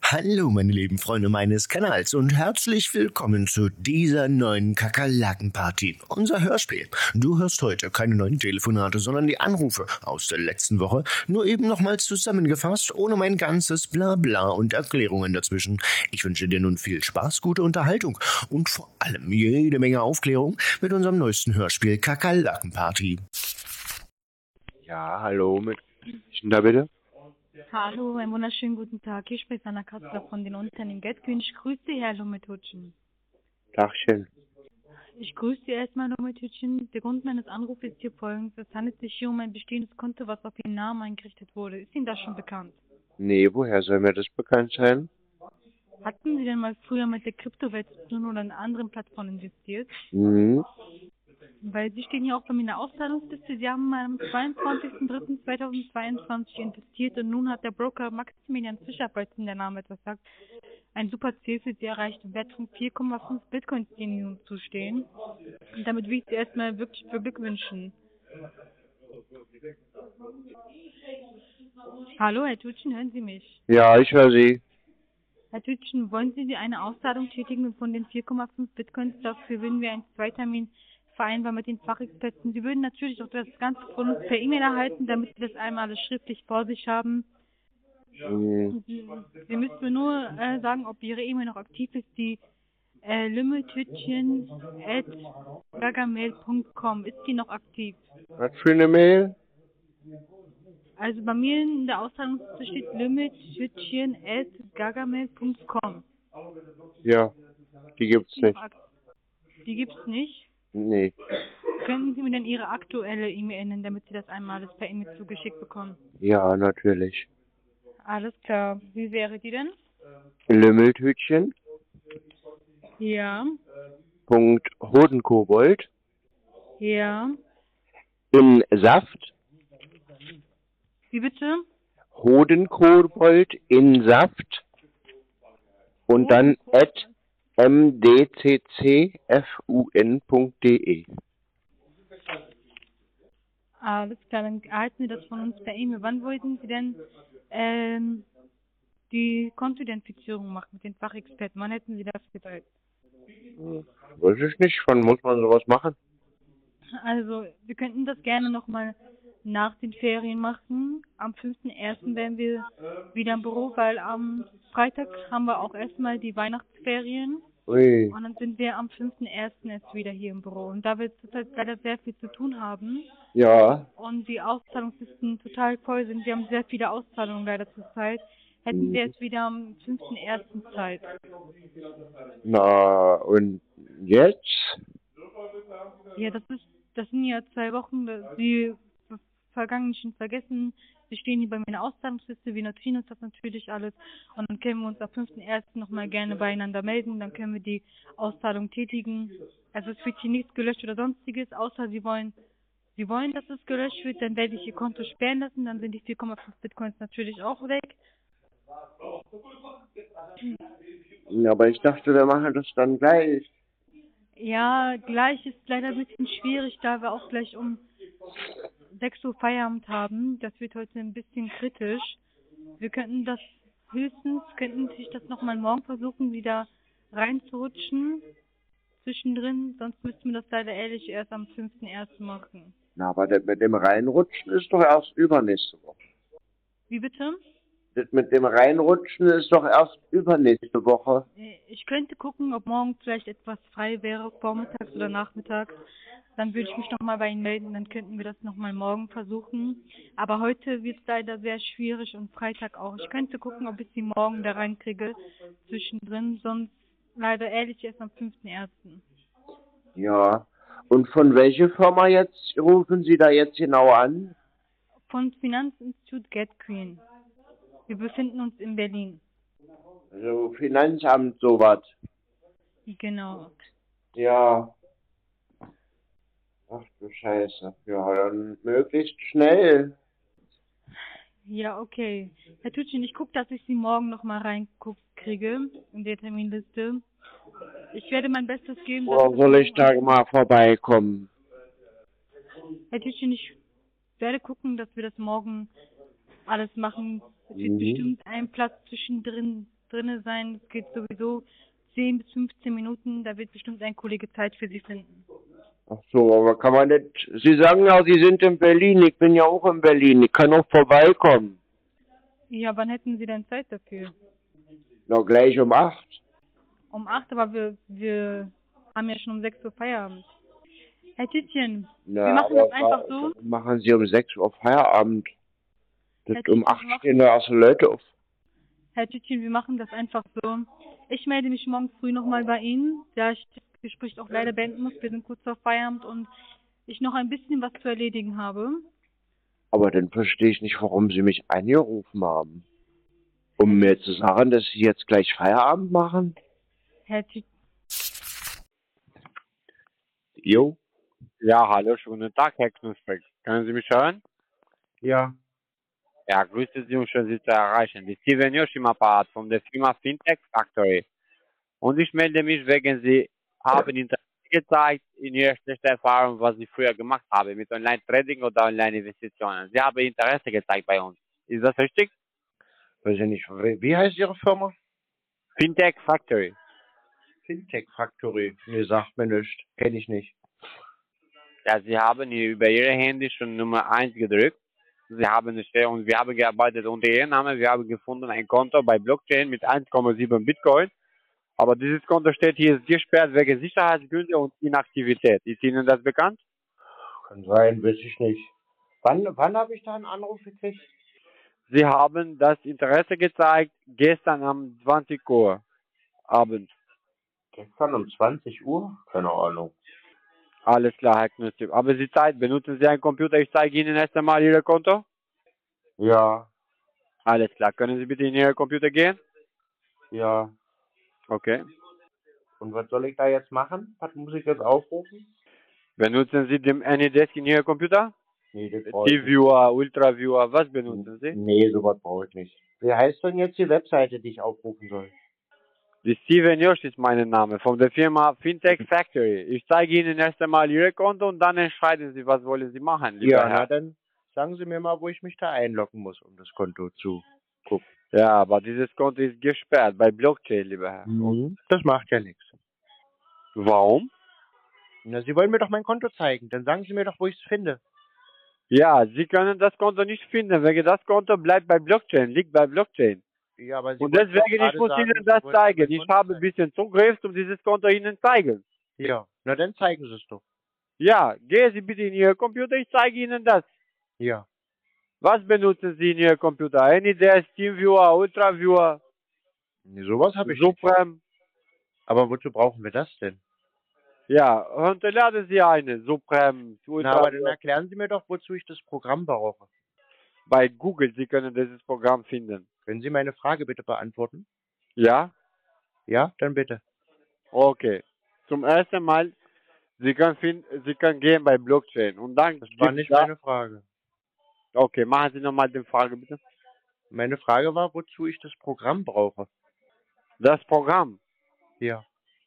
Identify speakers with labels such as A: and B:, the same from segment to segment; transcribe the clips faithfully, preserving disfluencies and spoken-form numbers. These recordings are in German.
A: Hallo meine lieben Freunde meines Kanals und herzlich willkommen zu dieser neuen Kakerlaken-Party, unser Hörspiel. Du hörst heute keine neuen Telefonate, sondern die Anrufe aus der letzten Woche, nur eben nochmal zusammengefasst, ohne mein ganzes Blabla und Erklärungen dazwischen. Ich wünsche dir nun viel Spaß, gute Unterhaltung und vor allem jede Menge Aufklärung mit unserem neuesten Hörspiel Kakerlaken-Party.
B: Ja, hallo, mit ist denn da bitte?
C: Hallo, einen wunderschönen guten Tag. Hier spricht Anna Kassler von den Unternehmen Geldkönig. Ich grüße Sie, Herr Lummetutschen.
B: Tagchen.
C: Ich grüße Sie erstmal, Lummetutschen. Der Grund meines Anrufs ist hier folgendes. Es handelt sich hier um ein bestehendes Konto, was auf Ihren Namen eingerichtet wurde. Ist Ihnen das schon bekannt?
B: Nee, woher soll mir das bekannt sein?
C: Hatten Sie denn mal früher mit der Kryptowelt zu tun oder in anderen Plattformen investiert?
B: Mhm.
C: Weil Sie stehen hier auch bei mir in der Auszahlungsliste. Sie haben mal am zweiundzwanzigsten dritten zweitausendzweiundzwanzig investiert und nun hat der Broker Maximilian Fischer, falls Ihnen der Name etwas sagt, ein super Ziel für Sie erreicht, im Wert von vier Komma fünf Bitcoins, die Ihnen zustehen. Und damit will ich Sie erstmal wirklich beglückwünschen. Hallo, Herr Tutschen, hören Sie mich?
B: Ja, ich höre Sie.
C: Herr Tutschen, wollen Sie eine Auszahlung tätigen von den vier Komma fünf Bitcoins? Dafür würden wir einen Zweitermin vereinbaren mit den Fachexperten. Sie würden natürlich auch das Ganze von uns per E-Mail erhalten, damit Sie das einmal alles schriftlich vor sich haben.
B: Mhm.
C: Sie, Sie müssen mir nur äh, sagen, ob Ihre E-Mail noch aktiv ist, die äh, lummetütchen at gagamail punkt com. Ist die noch aktiv?
B: Was für eine Mail?
C: Also bei mir in der Auszahlungsliste steht lummetütchen at gagamail punkt com.
B: Ja, die gibt's
C: Die noch
B: nicht.
C: ak- Die gibt's nicht.
B: Nee.
C: Könnten Sie mir denn Ihre aktuelle E-Mail nennen, damit Sie das einmal alles per E-Mail zugeschickt bekommen?
B: Ja, natürlich.
C: Alles klar. Wie wäre die denn?
B: Lümmeltütchen.
C: Ja,
B: Punkt Hodenkobold
C: ja.
B: in Saft.
C: Wie bitte?
B: Hodenkobold in Saft. Und dann at m d c c f u n punkt d e.
C: Alles klar, dann erhalten Sie das von uns per E-Mail. Wann wollten Sie denn ähm, die Kontoidentifizierung machen mit den Fachexperten? Wann hätten Sie das Zeit?
B: Weiß ich nicht, wann muss man sowas machen?
C: Also, wir könnten das gerne nochmal nach den Ferien machen. Am fünften ersten wären wir wieder im Büro, weil am Freitag haben wir auch erstmal die Weihnachtsferien.
B: Ui.
C: Und dann sind wir am fünften ersten erst wieder hier im Büro. Und da wir zurzeit leider sehr viel zu tun haben
B: Ja.
C: und die Auszahlungslisten total voll sind, wir haben sehr viele Auszahlungen leider zurzeit, hätten wir
B: Mhm.
C: jetzt wieder am fünften ersten Zeit.
B: Na, und jetzt?
C: Ja, das ist, das sind ja zwei Wochen, da- die vergangenen schon vergessen. Sie stehen hier bei mir in der Auszahlungsliste, wir notieren uns das natürlich alles und dann können wir uns am fünften ersten nochmal gerne beieinander melden, dann können wir die Auszahlung tätigen. Also es wird hier nichts gelöscht oder sonstiges, außer Sie wollen, Sie wollen, dass es gelöscht wird, dann werde ich Ihr Konto sperren lassen, dann sind die vier Komma fünf Bitcoins natürlich auch weg.
B: Ja, aber ich dachte, wir machen das dann gleich.
C: Ja, gleich ist leider ein bisschen schwierig, da wir auch gleich um sechs Uhr Feierabend haben. Das wird heute ein bisschen kritisch. Wir könnten das höchstens, könnten sich das nochmal morgen versuchen, wieder reinzurutschen zwischendrin. Sonst müssten wir das leider ehrlich erst am fünften ersten machen.
B: Na, aber das mit dem Reinrutschen ist doch erst übernächste Woche.
C: Wie bitte?
B: Das mit dem Reinrutschen ist doch erst übernächste Woche.
C: Ich könnte gucken, ob morgen vielleicht etwas frei wäre, vormittags oder nachmittags. Dann würde ich mich nochmal bei Ihnen melden, dann könnten wir das nochmal morgen versuchen. Aber heute wird es leider sehr schwierig und Freitag auch. Ich könnte gucken, ob ich Sie morgen da reinkriege, zwischendrin, sonst leider ehrlich erst am fünften ersten.
B: Ja. Und von welcher Firma jetzt rufen Sie da jetzt genau an?
C: Von Finanzinstitut GetQueen. Wir befinden uns in Berlin.
B: Also Finanzamt, sowas.
C: Genau.
B: Ja. Ach du Scheiße. Ja, dann möglichst schnell.
C: Ja, okay. Herr Tutschen, ich gucke, dass ich Sie morgen nochmal reinkriege in der Terminliste. Ich werde mein Bestes geben, dass
B: Oder
C: das
B: soll ich
C: morgen
B: da
C: alles...
B: mal vorbeikommen?
C: Herr Tutschen, ich werde gucken, dass wir das morgen alles machen. Es wird
B: Mhm.
C: bestimmt ein Platz zwischendrin drinne sein. Es geht sowieso zehn bis fünfzehn Minuten. Da wird bestimmt ein Kollege Zeit für Sie finden.
B: Ach so, aber kann man nicht... Sie sagen ja, Sie sind in Berlin. Ich bin ja auch in Berlin. Ich kann auch vorbeikommen.
C: Ja, wann hätten Sie denn Zeit dafür?
B: Na, gleich um acht.
C: Um acht, aber wir, wir haben ja schon um sechs Uhr Feierabend. Herr Tütchen,
B: Na,
C: wir machen
B: aber
C: das einfach so.
B: warum machen Sie um sechs Uhr Feierabend? Das
C: Herr
B: um
C: Tütchen,
B: acht
C: wir machen-
B: stehen da erste Leute auf.
C: Herr Tütchen, wir machen das einfach so. Ich melde mich morgen früh nochmal bei Ihnen, da ich das Gespräch auch leider beenden muss. Wir sind kurz vor Feierabend und ich noch ein bisschen was zu erledigen habe.
B: Aber dann verstehe ich nicht, warum Sie mich angerufen haben. Um mir zu sagen, dass Sie jetzt gleich Feierabend machen?
C: Herr Tütchen,
B: Jo?
D: Ja, hallo, schönen guten Tag, Herr Knusprig. Können Sie mich hören?
B: Ja.
D: Ja, grüße Sie und schön, Sie zu erreichen. Die Steven Josh im Apparat von der Firma Fintech Factory. Und ich melde mich wegen Sie haben Interesse gezeigt in Ihrer schlechten Erfahrung, was Sie früher gemacht haben mit Online-Trading oder Online-Investitionen. Sie haben Interesse gezeigt bei uns. Ist das richtig?
B: Weiß ich nicht. Wie wie heißt Ihre Firma?
D: Fintech Factory.
B: Fintech Factory. Nee, sagt mir nichts. Kenn ich nicht.
D: Ja, Sie haben hier über Ihre Handy schon Nummer eins gedrückt. Sie haben es und wir haben gearbeitet unter Ihrem Namen. Wir haben gefunden ein Konto bei Blockchain mit eins Komma sieben Bitcoin. Aber dieses Konto steht hier ist gesperrt wegen Sicherheitsgründe und Inaktivität. Ist Ihnen das bekannt?
B: Kann sein, weiß ich nicht. Wann, wann habe ich da einen Anruf gekriegt?
D: Sie haben das Interesse gezeigt gestern um zwanzig Uhr abends.
B: Gestern um zwanzig Uhr? Keine Ahnung.
D: Alles klar, Herr Knüssig. Aber Sie Zeit, benutzen Sie einen Computer? Ich zeige Ihnen erst einmal Ihr Konto.
B: Ja,
D: Alles klar. Können Sie bitte in Ihr Computer gehen?
B: ja.
D: Okay.
B: Und was soll ich da jetzt machen? Was muss ich jetzt aufrufen?
D: Benutzen Sie den AnyDesk in Ihr Computer?
B: Nee, das brauche ich nicht.
D: T-Viewer, Ultraviewer, was benutzen Sie?
B: Nee, sowas brauche ich nicht. Wie heißt denn jetzt die Webseite, die ich aufrufen soll?
D: Die Steven Josh ist mein Name von der Firma Fintech Factory. Ich zeige Ihnen erst einmal Ihr Konto und dann entscheiden Sie, was wollen Sie machen, lieber
B: Ja,
D: Herr.
B: na dann sagen Sie mir mal, wo ich mich da einloggen muss, um das Konto zu gucken.
D: Ja, aber dieses Konto ist gesperrt bei Blockchain, lieber Herr.
B: Mhm. Das macht ja nichts.
D: Warum?
B: Na, Sie wollen mir doch mein Konto zeigen. Dann sagen Sie mir doch, wo ich es finde.
D: Ja, Sie können das Konto nicht finden, wegen das Konto bleibt bei Blockchain, liegt bei Blockchain.
B: Ja, aber Sie
D: Und
B: wollten doch
D: deswegen, ich
B: gerade
D: muss
B: sagen,
D: Ihnen
B: Sie
D: das
B: wollten mir
D: zeigen.
B: mein
D: Ich
B: Konto
D: habe ein
B: zeigen.
D: bisschen Zugriff, um dieses Konto Ihnen zeigen.
B: Ja, na dann zeigen Sie es doch.
D: Ja, gehen Sie bitte in Ihr Computer, ich zeige Ihnen das.
B: Ja.
D: Was benutzen Sie in Ihr Computer? AnyDesk, TeamViewer, Ultraviewer,
B: Nee, sowas habe ich nicht.
D: Supreme?
B: Aber wozu brauchen wir das denn?
D: Ja, runterladen Sie eine, Supreme,
B: Na, aber dann
D: Ultraviewer.
B: erklären Sie mir doch, wozu ich das Programm brauche.
D: Bei Google, Sie können dieses Programm finden.
B: Können Sie meine Frage bitte beantworten?
D: Ja?
B: Ja, dann bitte.
D: Okay. Zum ersten Mal, Sie können, find, Sie können gehen bei Blockchain und dann
B: Das war
D: gibt's
B: nicht
D: da,
B: meine Frage.
D: okay, machen Sie nochmal die Frage bitte.
B: Meine Frage war, wozu ich das Programm brauche.
D: Das Programm,
B: Ja.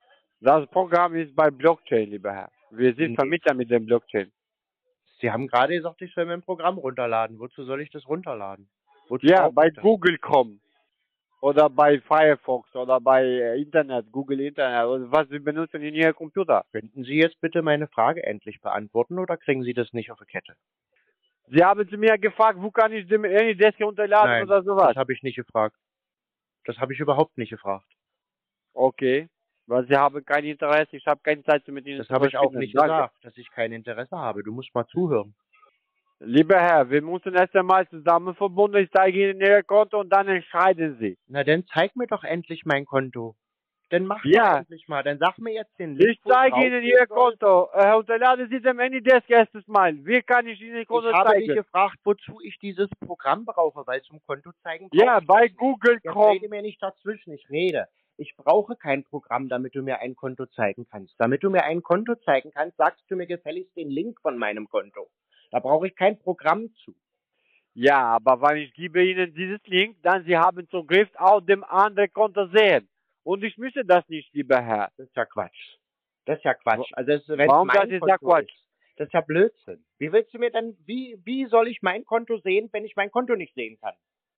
D: das Programm ist bei Blockchain, lieber Herr. Wir sind
B: Nee.
D: Vermittler mit dem Blockchain.
B: Sie haben gerade gesagt, ich soll mein Programm runterladen. Wozu soll ich das runterladen? Wozu
D: Ja,
B: brauche
D: bei
B: ich das?
D: Google Chrome oder bei Firefox oder bei äh, Internet, Google Internet oder was Sie benutzen in Ihrem Computer.
B: Könnten Sie jetzt bitte meine Frage endlich beantworten oder kriegen Sie das nicht auf die Kette?
D: Sie haben zu mir gefragt, wo kann ich dem AnyDesk runterladen
B: Nein,
D: oder sowas.
B: das habe ich nicht gefragt. Das habe ich überhaupt nicht gefragt.
D: Okay, weil Sie haben kein Interesse, ich habe keine Zeit mit Ihnen
B: Das
D: zu
B: habe ich auch
D: verschwinden.
B: nicht
D: Danke.
B: gesagt, dass ich kein Interesse habe. Du musst mal zuhören.
D: Lieber Herr, wir müssen erst einmal zusammen verbunden. Ich zeige Ihnen Ihr Konto und dann entscheiden Sie.
B: Na, dann zeig mir doch endlich mein Konto. Dann mach
D: Ja.
B: doch endlich mal. Dann sag mir jetzt den Link,
D: Ich
B: wo ich
D: zeige Ihnen
B: draufgehen
D: Ihr
B: soll.
D: Konto. Äh, unterladen Sie dem AnyDesk erstes Mal. Wie kann ich Ihnen Ihr Konto
B: Ich habe
D: zeigen?
B: dich gefragt, wozu ich dieses Programm brauche, weil zum Konto zeigen
D: Ja,
B: brauche ich
D: bei
B: das nicht.
D: Google
B: Jetzt
D: Chrome.
B: rede mir nicht dazwischen, ich rede. Ich brauche kein Programm, damit du mir ein Konto zeigen kannst. Damit du mir ein Konto zeigen kannst, sagst du mir gefälligst den Link von meinem Konto. Da brauche ich kein Programm zu.
D: Ja, aber wenn ich gebe Ihnen dieses Link, dann Sie haben Zugriff auf dem anderen Konto sehen. Und ich möchte das nicht, lieber Herr.
B: Das ist ja Quatsch. Das ist ja Quatsch.
D: Wa-
B: Also das, wenn
D: Warum
B: mein
D: das ist
B: Konto
D: ja Quatsch?
B: ist, das ist ja Blödsinn. Wie willst du mir denn, wie, wie soll ich mein Konto sehen, wenn ich mein Konto nicht sehen kann?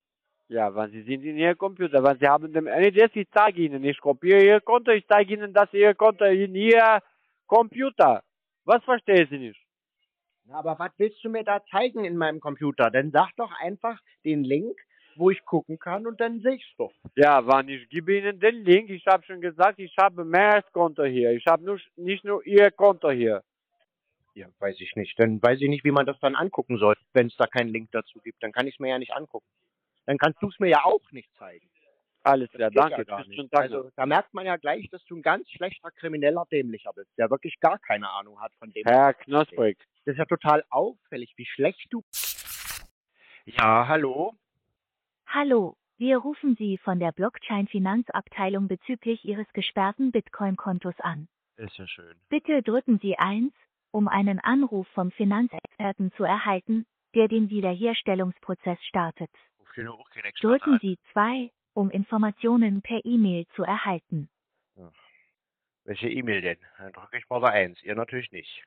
D: Ja, wenn Sie sind in Ihrem Computer, wenn Sie haben dem, äh, jetzt ich zeige Ihnen, ich kopiere Ihr Konto, ich zeige Ihnen, dass Ihr Konto in Ihr Computer. Was verstehen Sie nicht?
B: Na, aber was willst du mir da zeigen in meinem Computer? Dann sag doch einfach den Link, wo ich gucken kann und dann sehe ich's doch.
D: Ja, wann ich gebe Ihnen den Link, ich habe schon gesagt, ich habe mehr als Konto hier. Ich habe nur, nicht nur Ihr Konto hier.
B: Ja, weiß ich nicht. Dann weiß ich nicht, wie man das dann angucken soll, wenn es da keinen Link dazu gibt. Dann kann ich es mir ja nicht angucken. Dann kannst du es mir ja auch nicht zeigen.
D: Alles
B: Das
D: klar,
B: geht
D: danke.
B: ja gar
D: Tschüss,
B: nicht.
D: schönen Tag
B: Also
D: noch.
B: da merkt man ja gleich, dass du ein ganz schlechter krimineller Dämlicher bist, der wirklich gar keine Ahnung hat von dem.
D: Herr Knosprig.
B: Das ist ja total auffällig, wie schlecht du. Ja, hallo?
E: Hallo, wir rufen Sie von der Blockchain-Finanzabteilung bezüglich Ihres gesperrten Bitcoin-Kontos an.
B: Ist ja schön.
E: Bitte drücken Sie eins, um einen Anruf vom Finanzexperten zu erhalten, der den Wiederherstellungsprozess startet.
B: Ruf hier auch keinen Experte
E: Drücken
B: an.
E: Sie zwei, um Informationen per E-Mail zu erhalten.
B: Welche E-Mail denn? Dann drücke ich mal da eins. Ihr natürlich nicht.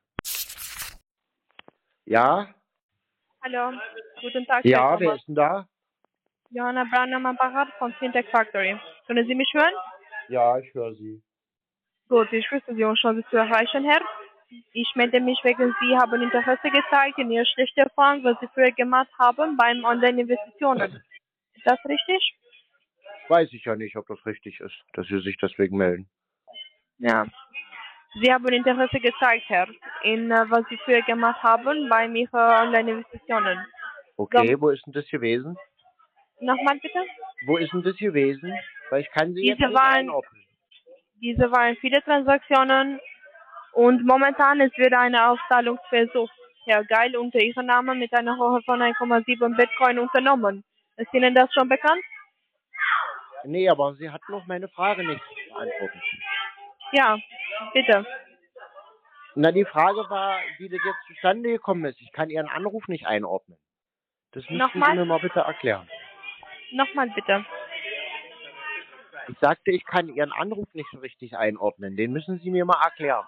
B: Ja?
F: Hallo, guten Tag,
B: Ja,
F: Herr
B: wer
F: Thomas.
B: ist denn da?
F: Johanna Braun am Apparat von Fintech Factory. Können Sie mich hören?
B: Ja, ich höre Sie.
F: Gut, ich grüße Sie und schon Sie zu erreichen, Herr. Ich melde mich wegen Sie haben Interesse gezeigt in Ihrer schlechten Erfahrung, was Sie früher gemacht haben beim Online-Investitionen. Ist das richtig?
B: Weiß ich ja nicht, ob das richtig ist, dass Sie sich deswegen melden.
F: Ja. Sie haben Interesse gezeigt, Herr, in äh, was Sie früher gemacht haben bei Ihren Online-Investitionen.
B: Okay, wo ist denn das gewesen?
F: Nochmal bitte?
B: Wo ist denn das gewesen? Weil ich kann Sie
F: Diese
B: jetzt nicht
F: waren-
B: einordnen.
F: Diese waren viele Transaktionen und momentan ist wieder ein Auszahlungsversuch. Herr Geil unter Ihrem Namen mit einer Höhe von eins Komma sieben Bitcoin unternommen. Ist Ihnen das schon bekannt?
B: Nee, aber Sie hat noch meine Frage nicht beantwortet.
F: Ja, bitte.
B: Na, die Frage war, wie das jetzt zustande gekommen ist. Ich kann Ihren Anruf nicht einordnen. Das müssten
F: Nochmal?
B: Sie mir mal bitte erklären.
F: Nochmal bitte.
B: Ich sagte, ich kann Ihren Anruf nicht so richtig einordnen. Den müssen Sie mir mal erklären.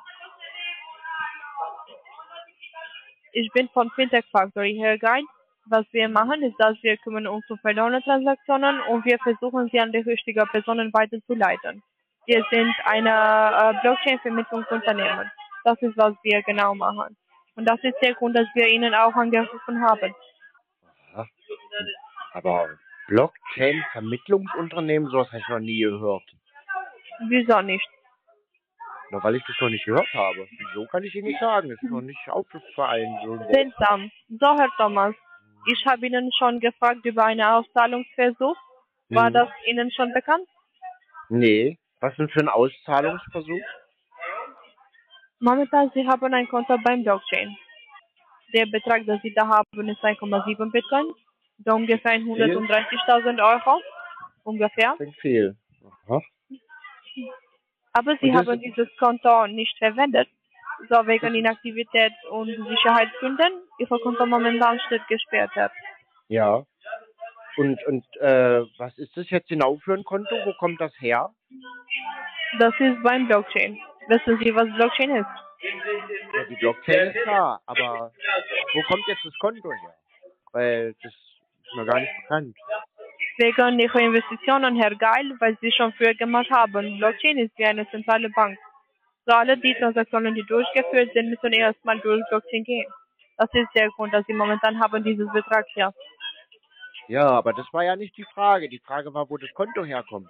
F: Ich bin von Fintech Factory, Herr Geil. Was wir machen, ist, dass wir kümmern uns um verlorene Transaktionen und wir versuchen, sie an die richtigen Personen weiterzuleiten. Wir sind ein äh, Blockchain-Vermittlungsunternehmen. Das ist, was wir genau machen. Und das ist der Grund, dass wir Ihnen auch angerufen haben.
B: Aha. Aber Blockchain-Vermittlungsunternehmen, sowas habe ich noch nie gehört.
F: Wieso nicht?
B: Nur weil ich das noch nicht gehört habe. Wieso kann ich Ihnen nicht sagen. Ist noch nicht aufgefallen. So ein Wort.
F: Seltsam. So, Herr Thomas, ich habe Ihnen schon gefragt über einen Auszahlungsversuch. War
B: Hm.
F: das Ihnen schon bekannt?
B: Nee. Was denn für ein Auszahlungsversuch?
F: Momentan, Sie haben ein Konto beim Blockchain. Der Betrag, den Sie da haben, ist eins Komma sieben Bitcoin. So ungefähr hundertdreißigtausend Euro. Ungefähr.
B: Klingt viel. Aha.
F: Aber Sie
B: Und das-
F: haben dieses Konto nicht verwendet. So wegen Inaktivität und Sicherheitsgründen. Ihr Konto momentan steht gesperrt. Hat.
B: Ja. Und, und äh, was ist das jetzt genau für ein Konto? Wo kommt das her?
F: Das ist beim Blockchain. Wissen Sie, was Blockchain ist?
B: Ja, die Blockchain ist klar, aber wo kommt jetzt das Konto her? Weil das ist mir gar nicht bekannt.
F: Wegen Ihrer Investitionen, Herr Geil, weil Sie schon früher gemacht haben. Blockchain ist wie eine zentrale Bank. So alle die Transaktionen, die durchgeführt sind, müssen erstmal durch Blockchain gehen. Das ist der Grund, dass Sie momentan haben dieses Betrag hier.
B: Ja, aber das war ja nicht die Frage. Die Frage war, wo das Konto herkommt.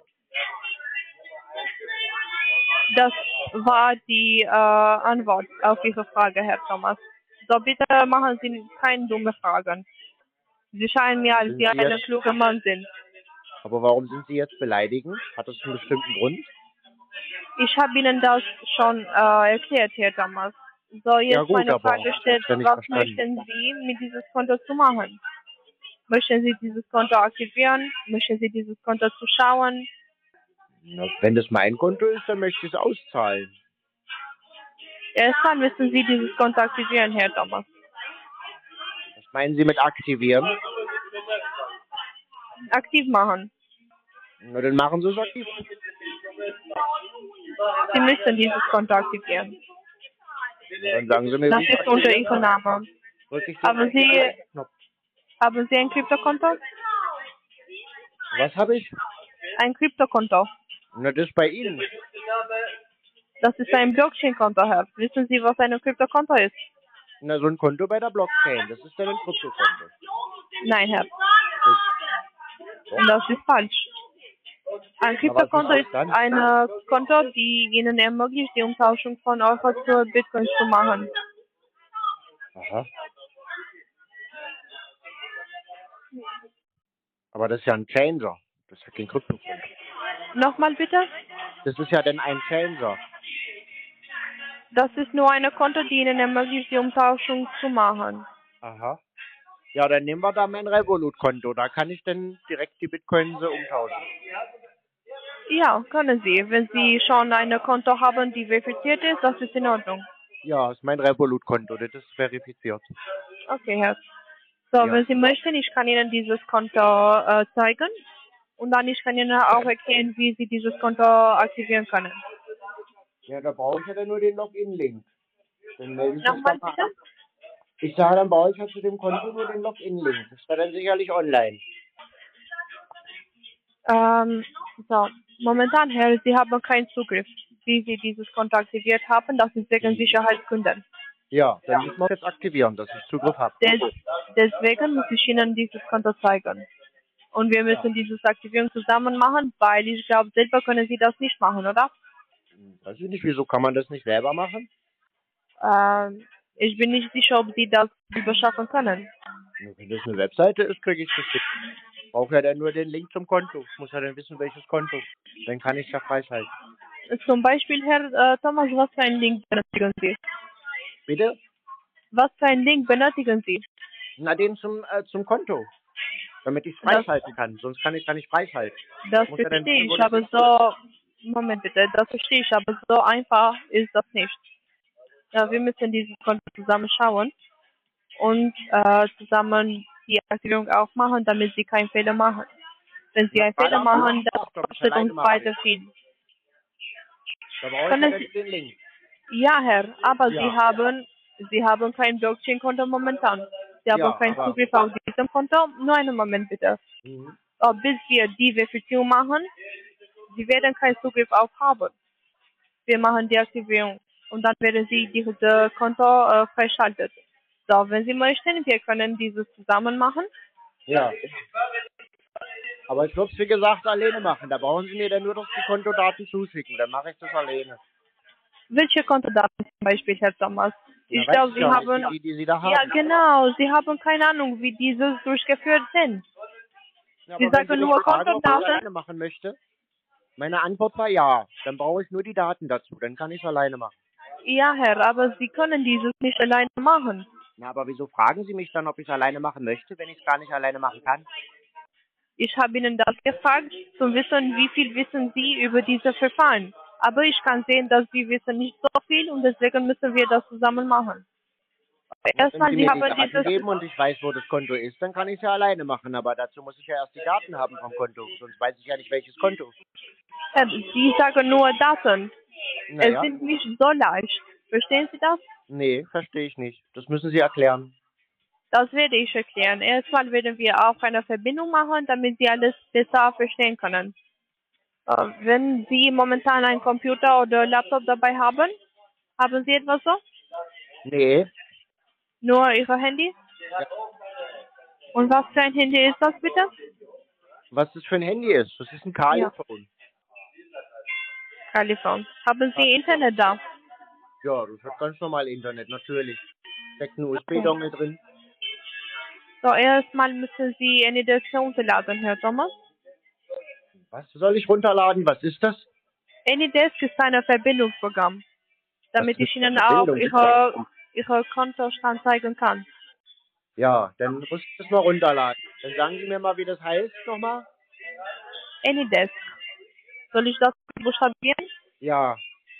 F: Das war die äh, Antwort auf Ihre Frage, Herr Thomas. So bitte machen Sie keine dumme Fragen. Sie scheinen mir, als
B: Sind
F: Sie
B: Sie
F: ein
B: jetzt-
F: kluger Mann sind.
B: Aber warum sind Sie jetzt beleidigend? Hat das einen bestimmten Grund?
F: Ich habe Ihnen das schon äh, erklärt, Herr Thomas. So, jetzt
B: Ja gut,
F: meine
B: aber
F: Frage
B: ich
F: stellt,
B: hab's ja nicht
F: was
B: verstanden.
F: möchten Sie mit dieses Konto zu machen? Möchten Sie dieses Konto aktivieren? Möchten Sie dieses Konto zuschauen?
B: Na, wenn das mein Konto ist, dann möchte ich es auszahlen.
F: Erstmal müssen Sie dieses Konto aktivieren, Herr Thomas.
B: Was meinen Sie mit aktivieren?
F: Aktiv machen.
B: Na, dann machen Sie es aktiv.
F: Sie müssen dieses Konto aktivieren.
B: Dann sagen Sie mir,
F: Das
B: wie ich
F: ist unter
B: aktivieren
F: Ihrem
B: kann.
F: Namen.
B: Drücke ich den
F: Aber Sie,
B: Knopf.
F: haben Sie ein Kryptokonto?
B: Was habe ich?
F: Ein Kryptokonto.
B: Na, das bei Ihnen.
F: Das ist ein Blockchain-Konto, Herr. Wissen Sie, was ein Kryptokonto ist?
B: Na, so ein Konto bei der Blockchain. Das ist dann ein Kryptokonto.
F: Nein, Herr.
B: Das,
F: Das ist falsch. Ein Kryptokonto ist ein äh, Konto, die Ihnen ermöglicht, die Umtauschung von Euro zu Bitcoin zu machen.
B: aha. Aber das ist ja ein Changer. Das ist ja kein Kryptokonto.
F: Nochmal bitte?
B: Das ist ja dann ein Changer.
F: Das ist nur ein Konto, die Ihnen ermöglicht, die Umtauschung zu machen.
B: Aha. Ja, dann nehmen wir da mein Revolut-Konto. Da kann ich dann direkt die Bitcoins umtauschen.
F: Ja, können Sie. Wenn Sie schon ein Konto haben, die verifiziert ist, das ist in Ordnung.
B: Ja, das ist mein Revolut-Konto. Das ist verifiziert.
F: Okay, Herr. So,
B: Ja.
F: wenn Sie möchten, ich kann Ihnen dieses Konto äh, zeigen. Und dann ich kann Ihnen auch erklären, wie Sie dieses Konto aktivieren können.
B: Ja, da brauche ich ja dann nur den Login-Link. Dann melde ich mich
F: Nochmal
B: doch mal
F: bitte?
B: ab. Ich sage, dann brauche ich ja zu dem Konto nur den Login-Link. Das ist ja dann sicherlich online.
F: Ähm, so, momentan, Herr, Sie haben keinen Zugriff, wie Sie dieses Konto aktiviert haben. Das ist wegen Sicherheitsgründen.
B: Ja, dann müssen wir jetzt aktivieren, dass ich Zugriff habe.
F: Des, deswegen muss ich Ihnen dieses Konto zeigen. Und wir müssen diese Aktivierung zusammen machen, weil ich glaube, selber können Sie das nicht machen, oder?
B: Weiß ich nicht, wieso kann man das nicht selber machen?
F: Ähm, ich bin nicht sicher, ob Sie das überschaffen können.
B: Nur wenn das eine Webseite ist, kriege ich das hin. Ich brauche ja dann nur den Link zum Konto. Ich muss ja dann wissen, welches Konto. Dann kann ich ja freischalten.
F: Zum Beispiel, Herr äh, Thomas, was für einen Link benötigen Sie?
B: Bitte?
F: Was für einen Link benötigen Sie?
B: Na, den zum, äh, zum Konto. Damit ich es
F: Das-
B: freischalten kann. Sonst kann ich gar nicht freischalten.
F: Das
B: Muss ja dann
F: verstehe
B: irgendwo
F: ich, aber so, Moment bitte, das verstehe ich, aber so einfach ist das nicht. Ja, wir müssen dieses Konto zusammen schauen und äh, zusammen die Aktivierung auch machen, damit Sie keinen Fehler machen. Wenn Sie
B: Na,
F: einen Fehler
B: doch,
F: machen,
B: doch,
F: das
B: doch,
F: kostet
B: alleine
F: uns
B: machen.
F: weiter viel.
B: Da brauche ich
F: Können
B: ja dann
F: Sie-
B: den Link.
F: Ja, Herr, aber
B: Ja.
F: Sie haben Sie haben kein Blockchain-Konto momentan. Sie haben
B: Ja,
F: keinen
B: aber-
F: Zugriff auf diesem Konto. Nur einen Moment bitte.
B: Mhm.
F: Äh, bis wir die Verifizierung machen, Sie werden keinen Zugriff auf haben. Wir machen die Aktivierung und dann werden Sie dieses Konto äh, freischaltet. So, wenn Sie möchten, wir können dieses zusammen machen.
B: Ja. Aber ich würde es, wie gesagt, alleine machen. Da brauchen Sie mir dann nur noch die Kontodaten zuschicken. Dann mache ich das alleine.
F: Welche Kontodaten zum Beispiel, Herr Thomas?
B: Ja,
F: Ich
B: weiß
F: glaube, Sie
B: ja nicht,
F: haben...
B: Die, die Sie da haben.
F: Ja, genau. Sie haben keine Ahnung, wie diese durchgeführt sind.
B: Ja,
F: Sie
B: aber wenn
F: sagen
B: mich
F: nur
B: fragen, ob ich es
F: Kontodaten.
B: alleine machen möchte, meine Antwort war ja. Dann brauche ich nur die Daten dazu. Dann kann ich es alleine machen.
F: Ja, Herr, aber Sie können dieses nicht alleine machen.
B: Na, aber wieso fragen Sie mich dann, ob ich es alleine machen möchte, wenn ich es gar nicht alleine machen kann?
F: Ich habe Ihnen das gefragt, zum Wissen, wie viel wissen Sie über diese Verfahren. Aber ich kann sehen, dass Sie wissen nicht so viel und deswegen müssen wir das zusammen machen. Erstmal,
B: Wenn
F: Sie
B: Sie mir
F: haben
B: die Daten
F: dieses...
B: geben und ich weiß, wo das Konto ist, dann kann ich es ja alleine machen. Aber dazu muss ich ja erst die Daten haben vom Konto. Sonst weiß ich ja nicht, welches Konto.
F: Herr, Sie sagen nur Daten. Es
B: Naja,
F: sind nicht so leicht. Verstehen Sie das?
B: nee, verstehe ich nicht. Das müssen Sie erklären.
F: Das werde ich erklären. Erstmal werden wir auch eine Verbindung machen, damit Sie alles besser verstehen können. Äh, Wenn Sie momentan einen Computer oder Laptop dabei haben, haben Sie etwas so?
B: Nee.
F: Nur Ihr Handy?
B: Ja.
F: Und was für ein Handy ist das bitte?
B: Was das für ein Handy ist? Das ist ein Kali-Phone.
F: Kalifornien. Haben Sie Internet da?
B: Ja, das hat ganz normal Internet, natürlich. Steckt ein U S B-Dongle drin.
F: So, erstmal müssen Sie eine Datei runterladen, Herr Thomas.
B: Was soll ich runterladen? Was ist das?
F: AnyDesk ist ein Verbindungsprogramm, damit
B: Was ist
F: ich Ihnen
B: eine
F: auch
B: Verbindung?
F: Ihre, Ihre Kontostand zeigen kann.
B: Ja, dann muss ich das mal runterladen. Dann sagen Sie mir mal, wie das heißt nochmal.
F: AnyDesk. Soll ich das buchstabieren?
B: Ja,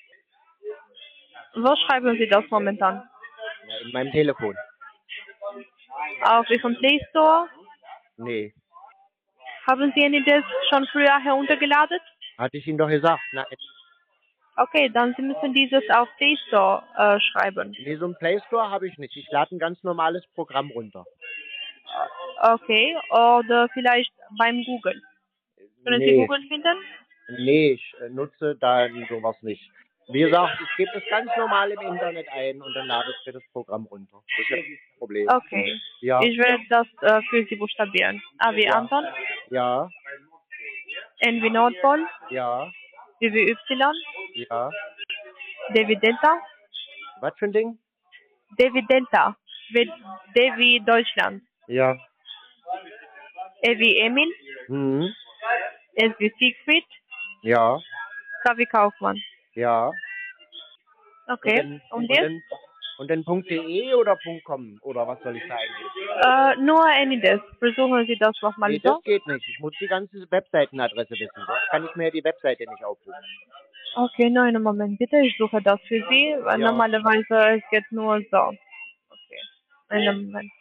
F: Wo schreiben Sie das momentan?
B: ja, in meinem Telefon.
F: Auf Ihrem Play Store?
B: Nee,
F: Haben Sie AnyDesk schon früher heruntergeladen?
B: hatte ich Ihnen doch gesagt. Na,
F: Okay, dann Sie müssen dieses auf Play Store äh, schreiben.
B: nee, so einen Play Store habe ich nicht. Ich lade ein ganz normales Programm runter.
F: Okay, oder vielleicht beim Google. Können Sie
B: Nee,
F: Google finden?
B: nee, ich äh, nutze da sowas nicht. Wie gesagt, ich gebe das ganz normal im Internet ein und dann lade ich mir das Programm runter. Das ist ja kein Problem.
F: Okay.
B: Ja,
F: Ich werde das äh, für Sie buchstabieren. A wie
B: Ja.
F: Anton,
B: ja,
F: N wie Nordpol,
B: ja,
F: Y wie Y,
B: ja.
F: D wie Delta,
B: Was für ein Ding?
F: D wie Delta, W- D wie Deutschland,
B: Ja.
F: E wie Emil,
B: Mhm.
F: S wie Siegfried,
B: Ja,
F: K wie Kaufmann.
B: ja.
F: Okay.
B: Und
F: Und
B: dann,
F: jetzt?
B: und dann, und dann .de oder .com oder was soll ich da eingeben?
F: Äh, nur Anydesk. Versuchen Sie das nochmal
B: Nee,
F: so.
B: das geht nicht. Ich muss die ganze Webseitenadresse wissen. Sonst kann ich mir die Webseite nicht aufrufen.
F: Okay, nur einen Moment bitte. Ich suche das für Sie, weil
B: Ja.
F: normalerweise es geht nur so. Okay. Einen Moment.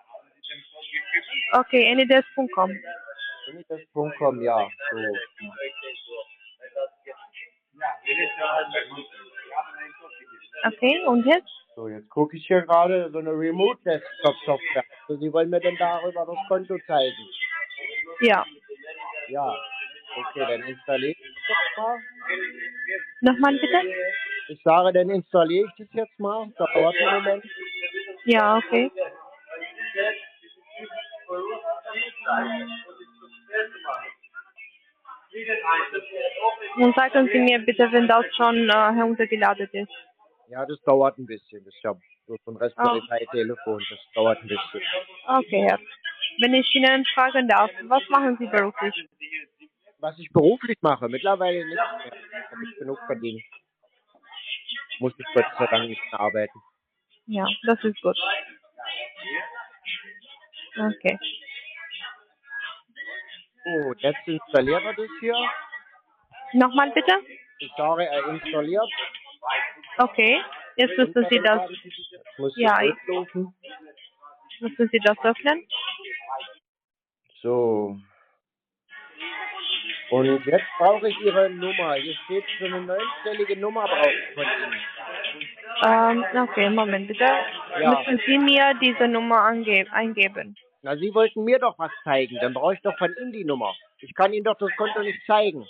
F: Okay, anydesk punkt com.
B: Das .com, ja. So.
F: Okay, und jetzt?
B: So, jetzt gucke ich hier gerade so eine Remote-Desktop-Software. Also Sie wollen mir denn darüber das Konto zeigen?
F: Ja.
B: Ja. Okay, dann installiere ich das jetzt mal.
F: Nochmal bitte?
B: Ich sage, dann installiere ich das jetzt mal. Dauert einen Moment.
F: Ja, okay. Und sagen Sie mir bitte, wenn das schon äh, heruntergeladen ist.
B: Ja, das dauert ein bisschen. Das ist ja so ein Raspberry
F: Ah.
B: Pi Telefon. Das dauert ein bisschen.
F: Okay, Herr. Wenn ich Ihnen fragen darf, was machen Sie beruflich?
B: Was ich beruflich mache, mittlerweile nicht mehr. Habe ich genug verdient. Muss ich Gott sei Dank nicht mehr arbeiten.
F: Ja, das ist gut. Okay.
B: So, jetzt installiert er das hier.
F: Nochmal bitte?
B: Ich sage, er installiert.
F: Okay. Jetzt müssen Sie das,
B: Jetzt muss
F: Ja,
B: ich
F: ich-
B: aufrufen.
F: müssen Sie das öffnen?
B: So. Und jetzt brauche ich Ihre Nummer. Hier steht so eine neunstellige Nummer brauche ich von Ihnen.
F: Ähm, okay, Moment bitte.
B: Ja.
F: Müssen Sie mir diese Nummer ange eingeben?
B: Na, Sie wollten mir doch was zeigen. Dann brauche ich doch von Ihnen die Nummer. Ich kann Ihnen doch das Konto nicht zeigen.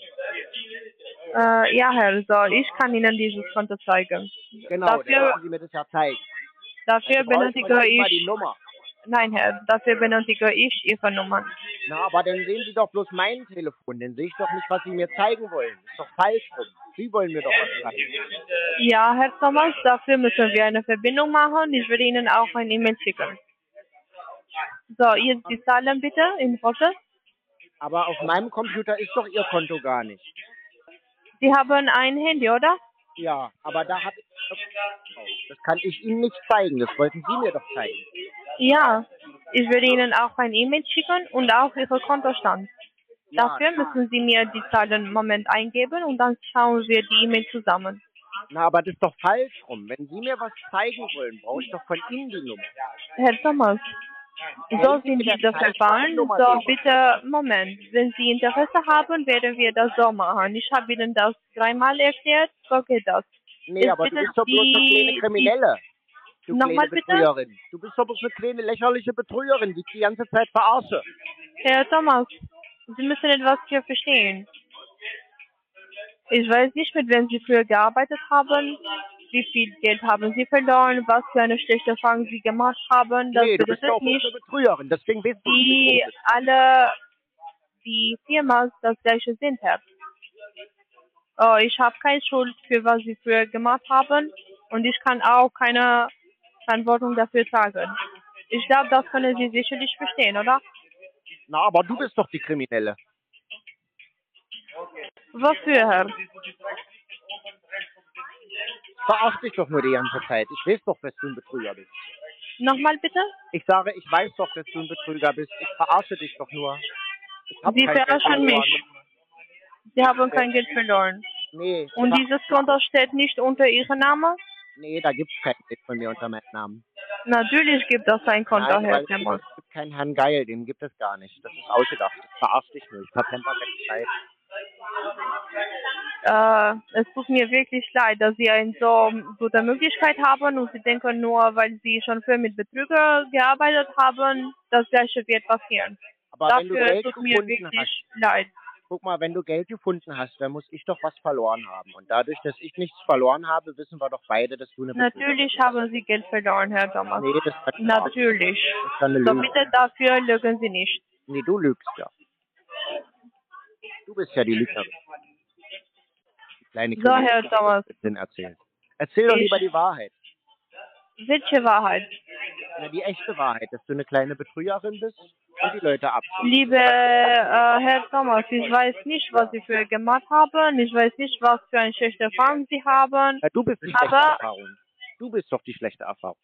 F: Äh, ja, Herr Soll, ich kann Ihnen dieses Konto zeigen.
B: Genau, dann
F: Dafür,
B: müssen Sie mir das ja zeigen.
F: dafür
B: Also brauche ich
F: benötige
B: von Ihnen mal die
F: ich,
B: Nummer.
F: nein, Herr, dafür benötige ich Ihre Nummer.
B: Na, aber dann sehen Sie doch bloß mein Telefon. Dann sehe ich doch nicht, was Sie mir zeigen wollen. Ist doch falsch rum. Sie wollen mir doch was zeigen.
F: Ja, Herr Thomas, dafür müssen wir eine Verbindung machen. Ich würde Ihnen auch ein E-Mail schicken. So, jetzt die Zahlen bitte in Rote.
B: Aber auf meinem Computer ist doch Ihr Konto gar nicht.
F: Sie haben ein Handy, oder?
B: Ja, aber da habe ich... Das kann ich Ihnen nicht zeigen. Das wollten Sie mir doch zeigen.
F: Ja, ich würde Ihnen auch ein E-Mail schicken und auch Ihren Kontostand.
B: Ja,
F: Dafür müssen Sie mir die Zahlen im Moment eingeben und dann schauen wir die E-Mail zusammen.
B: Na, aber das ist doch falsch rum. Wenn Sie mir was zeigen wollen, brauche ich doch von Ihnen die Nummer.
F: Herr Thomas, so sind diese Verfahren. So, bitte, Moment. Wenn Sie Interesse haben, werden wir das so machen. Ich habe Ihnen das dreimal erklärt, so geht das.
B: Nee,
F: Ist
B: aber du
F: bitte
B: bist doch bloß eine
F: die-
B: kleine Kriminelle. Du
F: Nochmal
B: kleine
F: bitte?
B: Betrügerin. Du bist doch bloß eine kleine lächerliche Betrügerin, die ich die ganze Zeit verarsche.
F: Herr Thomas, Sie müssen etwas hier verstehen. Ich weiß nicht, mit wem Sie früher gearbeitet haben, wie viel Geld haben Sie verloren, was für eine schlechte Erfahrung Sie gemacht haben. Das
B: Nee, du bist
F: bedeutet
B: doch bloß
F: nicht,
B: eine Betrügerin. Deswegen bist du
F: die alle, die Firmen das gleiche sind, Herr. Oh, ich habe keine Schuld für was Sie früher gemacht haben und ich kann auch keine Verantwortung dafür tragen. Ich glaube, das können Sie sicherlich verstehen, oder?
B: Na, aber du bist doch die Kriminelle.
F: Wofür, Herr?
B: Verarsche dich doch nur die ganze Zeit. Ich weiß doch, dass du ein Betrüger bist.
F: Nochmal bitte?
B: Ich sage, ich weiß doch, dass du ein Betrüger bist. Ich verarsche dich doch nur. Ich hab
F: Sie
B: kein Geld
F: verarschen
B: verloren.
F: mich. Sie haben kein Geld verloren.
B: Nee,
F: Und
B: da-
F: dieses Konto steht nicht unter Ihrem Namen?
B: nee, da gibt's kein Geld von mir unter meinem Namen.
F: Natürlich gibt es ein Konto,
B: Nein,
F: Herr
B: weil
F: Temmel.
B: es gibt keinen Herrn Geil, den gibt es gar nicht. Das ist ausgedacht. Ich verarsche dich nur. Ich verpemper keine Zeit.
F: Äh, es tut mir wirklich leid, dass Sie eine so gute Möglichkeit haben und Sie denken nur, weil Sie schon früher mit Betrüger gearbeitet haben, das gleiche wird passieren.
B: Aber wenn du
F: Dafür
B: Geld
F: tut mir
B: gefunden
F: wirklich
B: hast,
F: leid.
B: Guck mal, wenn du Geld gefunden hast, dann muss ich doch was verloren haben. Und dadurch, dass ich nichts verloren habe, wissen wir doch beide, dass du eine
F: Natürlich haben Sie Geld verloren, Herr Thomas.
B: Nee, das kann ich
F: Natürlich.
B: Das ist eine
F: So
B: Lüge.
F: bitte dafür lügen Sie nicht.
B: Nee, du lügst ja. Du bist ja die Lügnerin. Die kleine
F: So, Herr
B: Königin,
F: Thomas.
B: die erzählt. Erzähl doch
F: Ich-
B: lieber die Wahrheit.
F: Welche Wahrheit?
B: Ja, die echte Wahrheit, dass du eine kleine Betrügerin bist und die Leute ab.
F: Liebe äh, Herr Thomas, ich weiß nicht, was Sie für gemacht haben. Ich weiß nicht, was für eine schlechte Erfahrung Sie haben.
B: Ja, du bist die schlechte
F: Aber-
B: Erfahrung. Du bist doch die schlechte Erfahrung.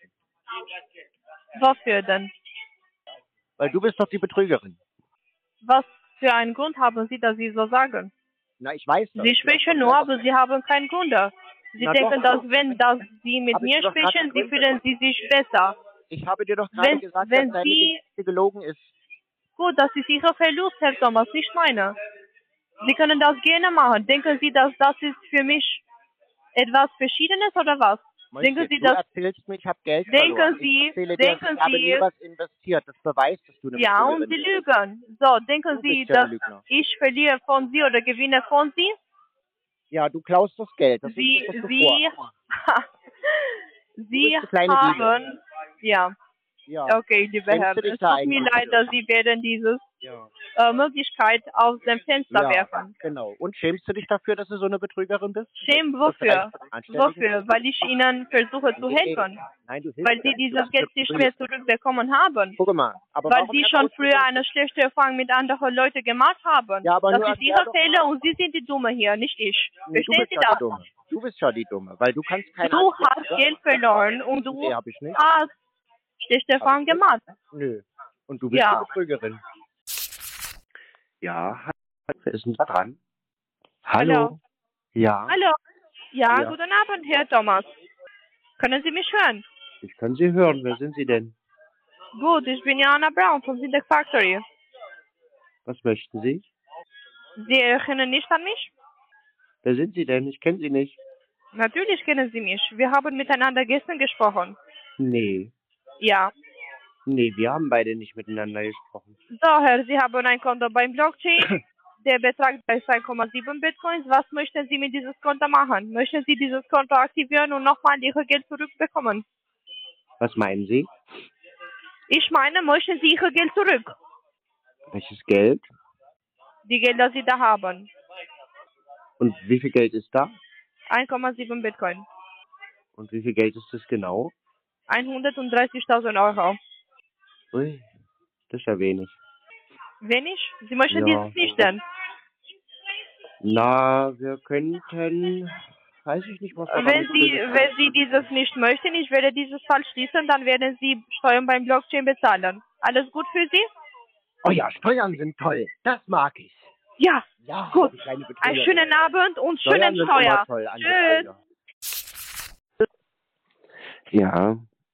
F: Wofür denn?
B: Weil du bist doch die Betrügerin.
F: Was für einen Grund haben Sie, dass Sie so sagen?
B: Na, ich weiß das.
F: Sie sprechen nur, aber Sie haben keinen Grund. Sie
B: Na
F: denken,
B: doch,
F: dass wenn dass Sie mit
B: Hab ich
F: mir
B: doch gerade
F: sprechen, Sie
B: Gründe.
F: fühlen Sie sich besser.
B: Ich habe dir doch gerade
F: Wenn-
B: gesagt,
F: wenn
B: dass deine
F: Sie-
B: Geschichte gelogen ist.
F: Gut, das ist Ihr Verlust, Herr Thomas, nicht meine. Sie können das gerne machen. Denken Sie, dass das ist für mich etwas Verschiedenes oder was?
B: Mäuschen,
F: Denken Sie,
B: du
F: dass...
B: erzählst mir, ich habe Geld
F: Denken
B: verloren.
F: Sie-
B: ich erzähle dir,
F: denken
B: ich habe
F: Sie-
B: nie was investiert. Das beweist, dass du eine
F: Ja, und
B: Betrügerin
F: Sie
B: bist.
F: lügen. So, denken
B: Du
F: Sie,
B: bist ja
F: dass
B: der Lügner.
F: ich verliere von Sie oder gewinne von Sie?
B: Ja, du klaust das Geld. Das
F: Sie,
B: ist das, was du
F: Sie,
B: vor.
F: Sie
B: bist eine kleine
F: haben... Ja,
B: Ja.
F: okay, lieber
B: Schämst
F: Herr.
B: du dich
F: Es
B: da
F: tut mir
B: eigentlich
F: leid,
B: für?
F: dass Sie werden diese
B: Ja.
F: äh, Möglichkeit aus dem Fenster
B: ja,
F: werfen.
B: genau. Und schämst du dich dafür, dass du so eine Betrügerin bist?
F: Schämen
B: Das
F: wofür?
B: reicht anständig.
F: Wofür? Weil ich Ihnen versuche zu
B: Nee,
F: helfen.
B: Nein, du hilfst
F: Weil Sie
B: mir.
F: dieses
B: Du
F: Geld nicht
B: betrügst.
F: mehr zurückbekommen haben.
B: Guck mal. Aber
F: Weil
B: warum
F: Sie schon
B: erbaust du
F: früher
B: so-
F: eine schlechte Erfahrung mit anderen Leuten gemacht haben.
B: Ja, aber
F: das
B: nur
F: ist
B: erklär
F: Ihre
B: doch
F: Fehler und Sie sind die Dumme hier, nicht ich.
B: Nee, du
F: Verstehen
B: bist
F: Sie
B: ja
F: das?
B: die Dumme. Du bist ja die Dumme, weil du kannst keine
F: Du
B: Antwort-
F: hast Geld verloren und du
B: Nee, hab ich nicht.
F: hast schlechte Erfahrungen
B: ich nicht.
F: gemacht.
B: Nö. Und du bist
F: Ja.
B: die Betrügerin. Ja, wer ist denn da dran?
F: Hallo.
B: Ja,
F: Hallo. Ja,
B: Ja.
F: guten Abend, Herr Thomas. Können Sie mich hören?
B: ich kann Sie hören. Wer sind Sie denn?
F: Gut, ich bin Jana Brown von Syntax Factory.
B: Was möchten Sie?
F: Sie erinnern nicht an mich?
B: Wer sind Sie denn? Ich kenne Sie nicht.
F: Natürlich kennen Sie mich. Wir haben miteinander gestern gesprochen.
B: Nee.
F: Ja.
B: Nee, wir haben beide nicht miteinander gesprochen.
F: So, Herr, Sie haben ein Konto beim Blockchain. Der Betrag ist zwei Komma sieben Bitcoins. Was möchten Sie mit diesem Konto machen? Möchten Sie dieses Konto aktivieren und nochmal Ihr Geld zurückbekommen?
B: Was meinen Sie?
F: Ich meine, möchten Sie Ihr Geld zurück?
B: Welches Geld?
F: Die Gelder, die Sie da haben.
B: Und wie viel Geld ist da?
F: ein Komma sieben Bitcoin.
B: Und wie viel Geld ist das genau?
F: hundertdreißigtausend Euro.
B: Ui, das ist ja wenig.
F: Wenig? Sie möchten
B: Ja.
F: dieses nicht denn?
B: Na, wir könnten, weiß ich nicht, was wir
F: Wenn
B: damit
F: Sie,
B: lösen
F: wenn Sie dieses nicht möchten, ich werde dieses Fall schließen, dann werden Sie Steuern beim Blockchain bezahlen. Alles gut für Sie?
B: Oh ja, Steuern sind toll. Das mag ich.
F: Ja,
B: Ja,
F: gut.
B: die kleine
F: Einen
B: Betrügerin.
F: schönen Abend und
B: Steuern
F: schönen
B: sind
F: Steuer.
B: immer toll an
F: Tschüss.
B: Betrüger. Ja,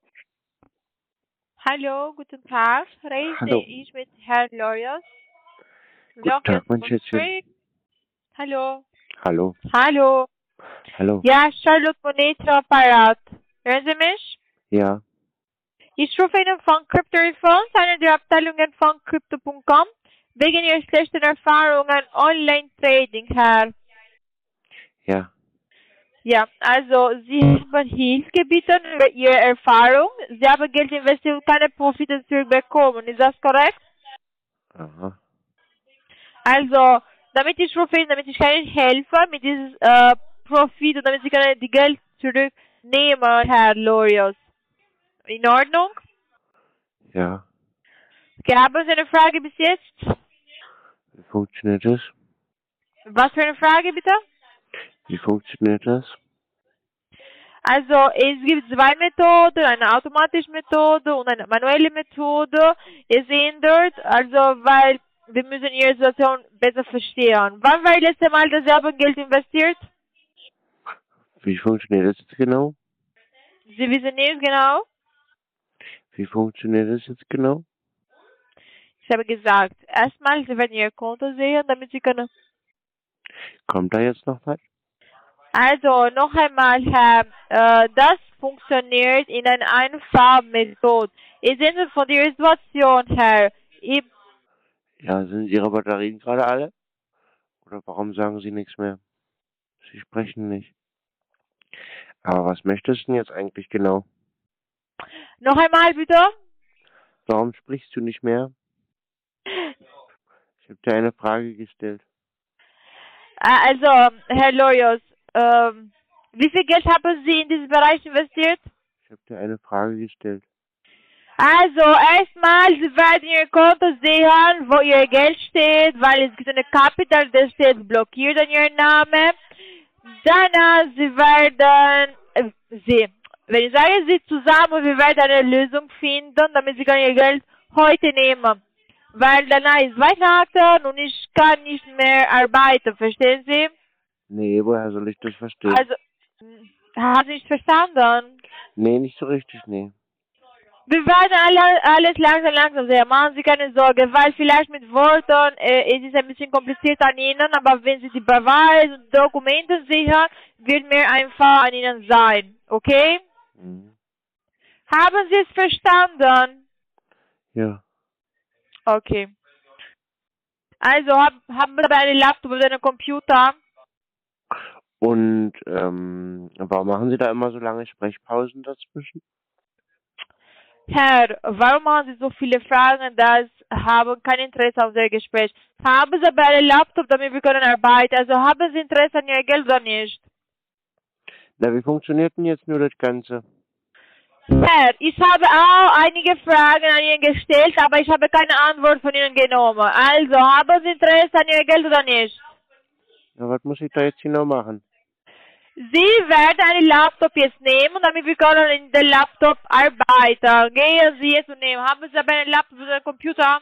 G: Hallo, guten Tag. Rede
B: Hallo.
G: ich mit Herrn Lorios?
B: Guten Tag, mein Schätzchen.
G: Frick. Hallo.
B: hallo,
G: Hallo.
B: hallo.
G: Ja, Charlotte Monetro Apparat. Hören Sie mich?
B: Ja,
G: Ich rufe Ihnen von Crypto Refunds, einer der Abteilungen von Crypto Punkt com, wegen Ihrer schlechten Erfahrungen Online-Trading, Herr.
B: ja,
G: Ja, also Sie haben Hilfe gebeten über Ihre Erfahrung. Sie haben Geld investiert und keine Profite zurückbekommen. Ist das korrekt?
B: aha.
G: Also, damit ich rufe, damit ich kann Ihnen helfen mit diesem äh, Profit und damit Sie können die Geld zurücknehmen, Herr Lorios. In Ordnung?
B: Ja,
G: Okay, haben Sie eine Frage bis jetzt?
B: wie funktioniert das?
G: Was für eine Frage bitte?
B: Wie funktioniert das?
G: Also, es gibt zwei Methoden, eine automatische Methode und eine manuelle Methode. Es ändert, also, weil wir müssen Ihre Situation besser verstehen. Wann war das letzte Mal, dass Sie haben Geld investiert?
B: Wie funktioniert das jetzt genau?
G: Sie wissen nicht genau?
B: Wie funktioniert das jetzt genau?
G: Ich habe gesagt, erstmal, Sie werden Ihr Konto sehen, damit Sie können...
B: Kommt da jetzt noch was?
G: Also, noch einmal, Herr, äh, das funktioniert in einer einfachen Methode. Es ändert von der Situation, Herr. Ich,
B: Ja, sind Ihre Batterien gerade alle? Oder warum sagen Sie nichts mehr? Sie sprechen nicht. Aber was möchtest du denn jetzt eigentlich genau?
G: Noch einmal bitte?
B: Warum sprichst du nicht mehr? Ich habe dir eine Frage gestellt.
G: Also, Herr Loyos, ähm, wie viel Geld haben Sie in diesen Bereich investiert?
B: Ich habe dir eine Frage gestellt.
G: Also, erstmal, Sie werden Ihr Konto sehen, wo Ihr Geld steht, weil es gibt eine Capital, das steht blockiert an Ihrem Namen. Danach, Sie werden, äh, Sie, wenn ich sage Sie zusammen, wir werden eine Lösung finden, damit Sie können Ihr Geld heute nehmen. Weil danach ist Weihnachten und ich kann nicht mehr arbeiten, verstehen Sie?
B: Nee, woher soll ich das verstehen?
G: Also, haben Sie nicht verstanden?
B: Nee, nicht so richtig, nee.
G: Wir werden alle, alles langsam, langsam sehen. Machen Sie keine Sorge, weil vielleicht mit Worten äh, es ist ein bisschen kompliziert an Ihnen, aber wenn Sie die Beweise und Dokumente sehen, wird mir einfach an Ihnen sein. Okay?
B: Mhm.
G: Haben Sie es verstanden?
B: Ja.
G: Okay. Also hab, haben Sie einen Laptop oder einen Computer?
B: Und ähm, warum machen Sie da immer so lange Sprechpausen dazwischen?
G: Herr, warum haben Sie so viele Fragen, dass haben kein Interesse auf das Gespräch? Haben Sie aber einen Laptop, damit wir können arbeiten? Also haben Sie Interesse an Ihr Geld oder nicht?
B: Na, wie funktioniert denn jetzt nur das Ganze?
G: Herr, ich habe auch einige Fragen an Ihnen gestellt, aber ich habe keine Antwort von Ihnen genommen. Also, haben Sie Interesse an Ihr Geld oder nicht?
B: Ja, was muss ich da jetzt genau machen?
G: Sie werden einen Laptop jetzt nehmen, damit wir können in den Laptop arbeiten. Gehen Sie jetzt und nehmen. Haben Sie aber einen Laptop oder einen Computer?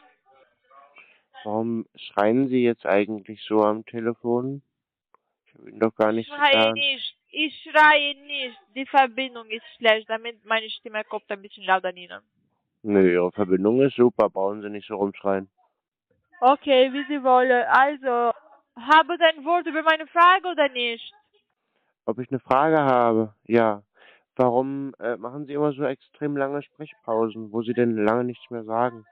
B: Warum schreien Sie jetzt eigentlich so am Telefon? Ich habe Ihnen doch gar
G: Ich
B: nichts
G: schreie
B: getan.
G: nicht. Ich schreie nicht. Die Verbindung ist schlecht, damit meine Stimme kommt ein bisschen laut an Ihnen.
B: Nö, Ihre Verbindung ist super. Brauchen Sie nicht so rumschreien.
G: Okay, wie Sie wollen. Also, haben Sie ein Wort über meine Frage oder nicht?
B: Ob ich eine Frage habe? Ja. Warum äh, machen Sie immer so extrem lange Sprechpausen, wo Sie denn lange nichts mehr sagen?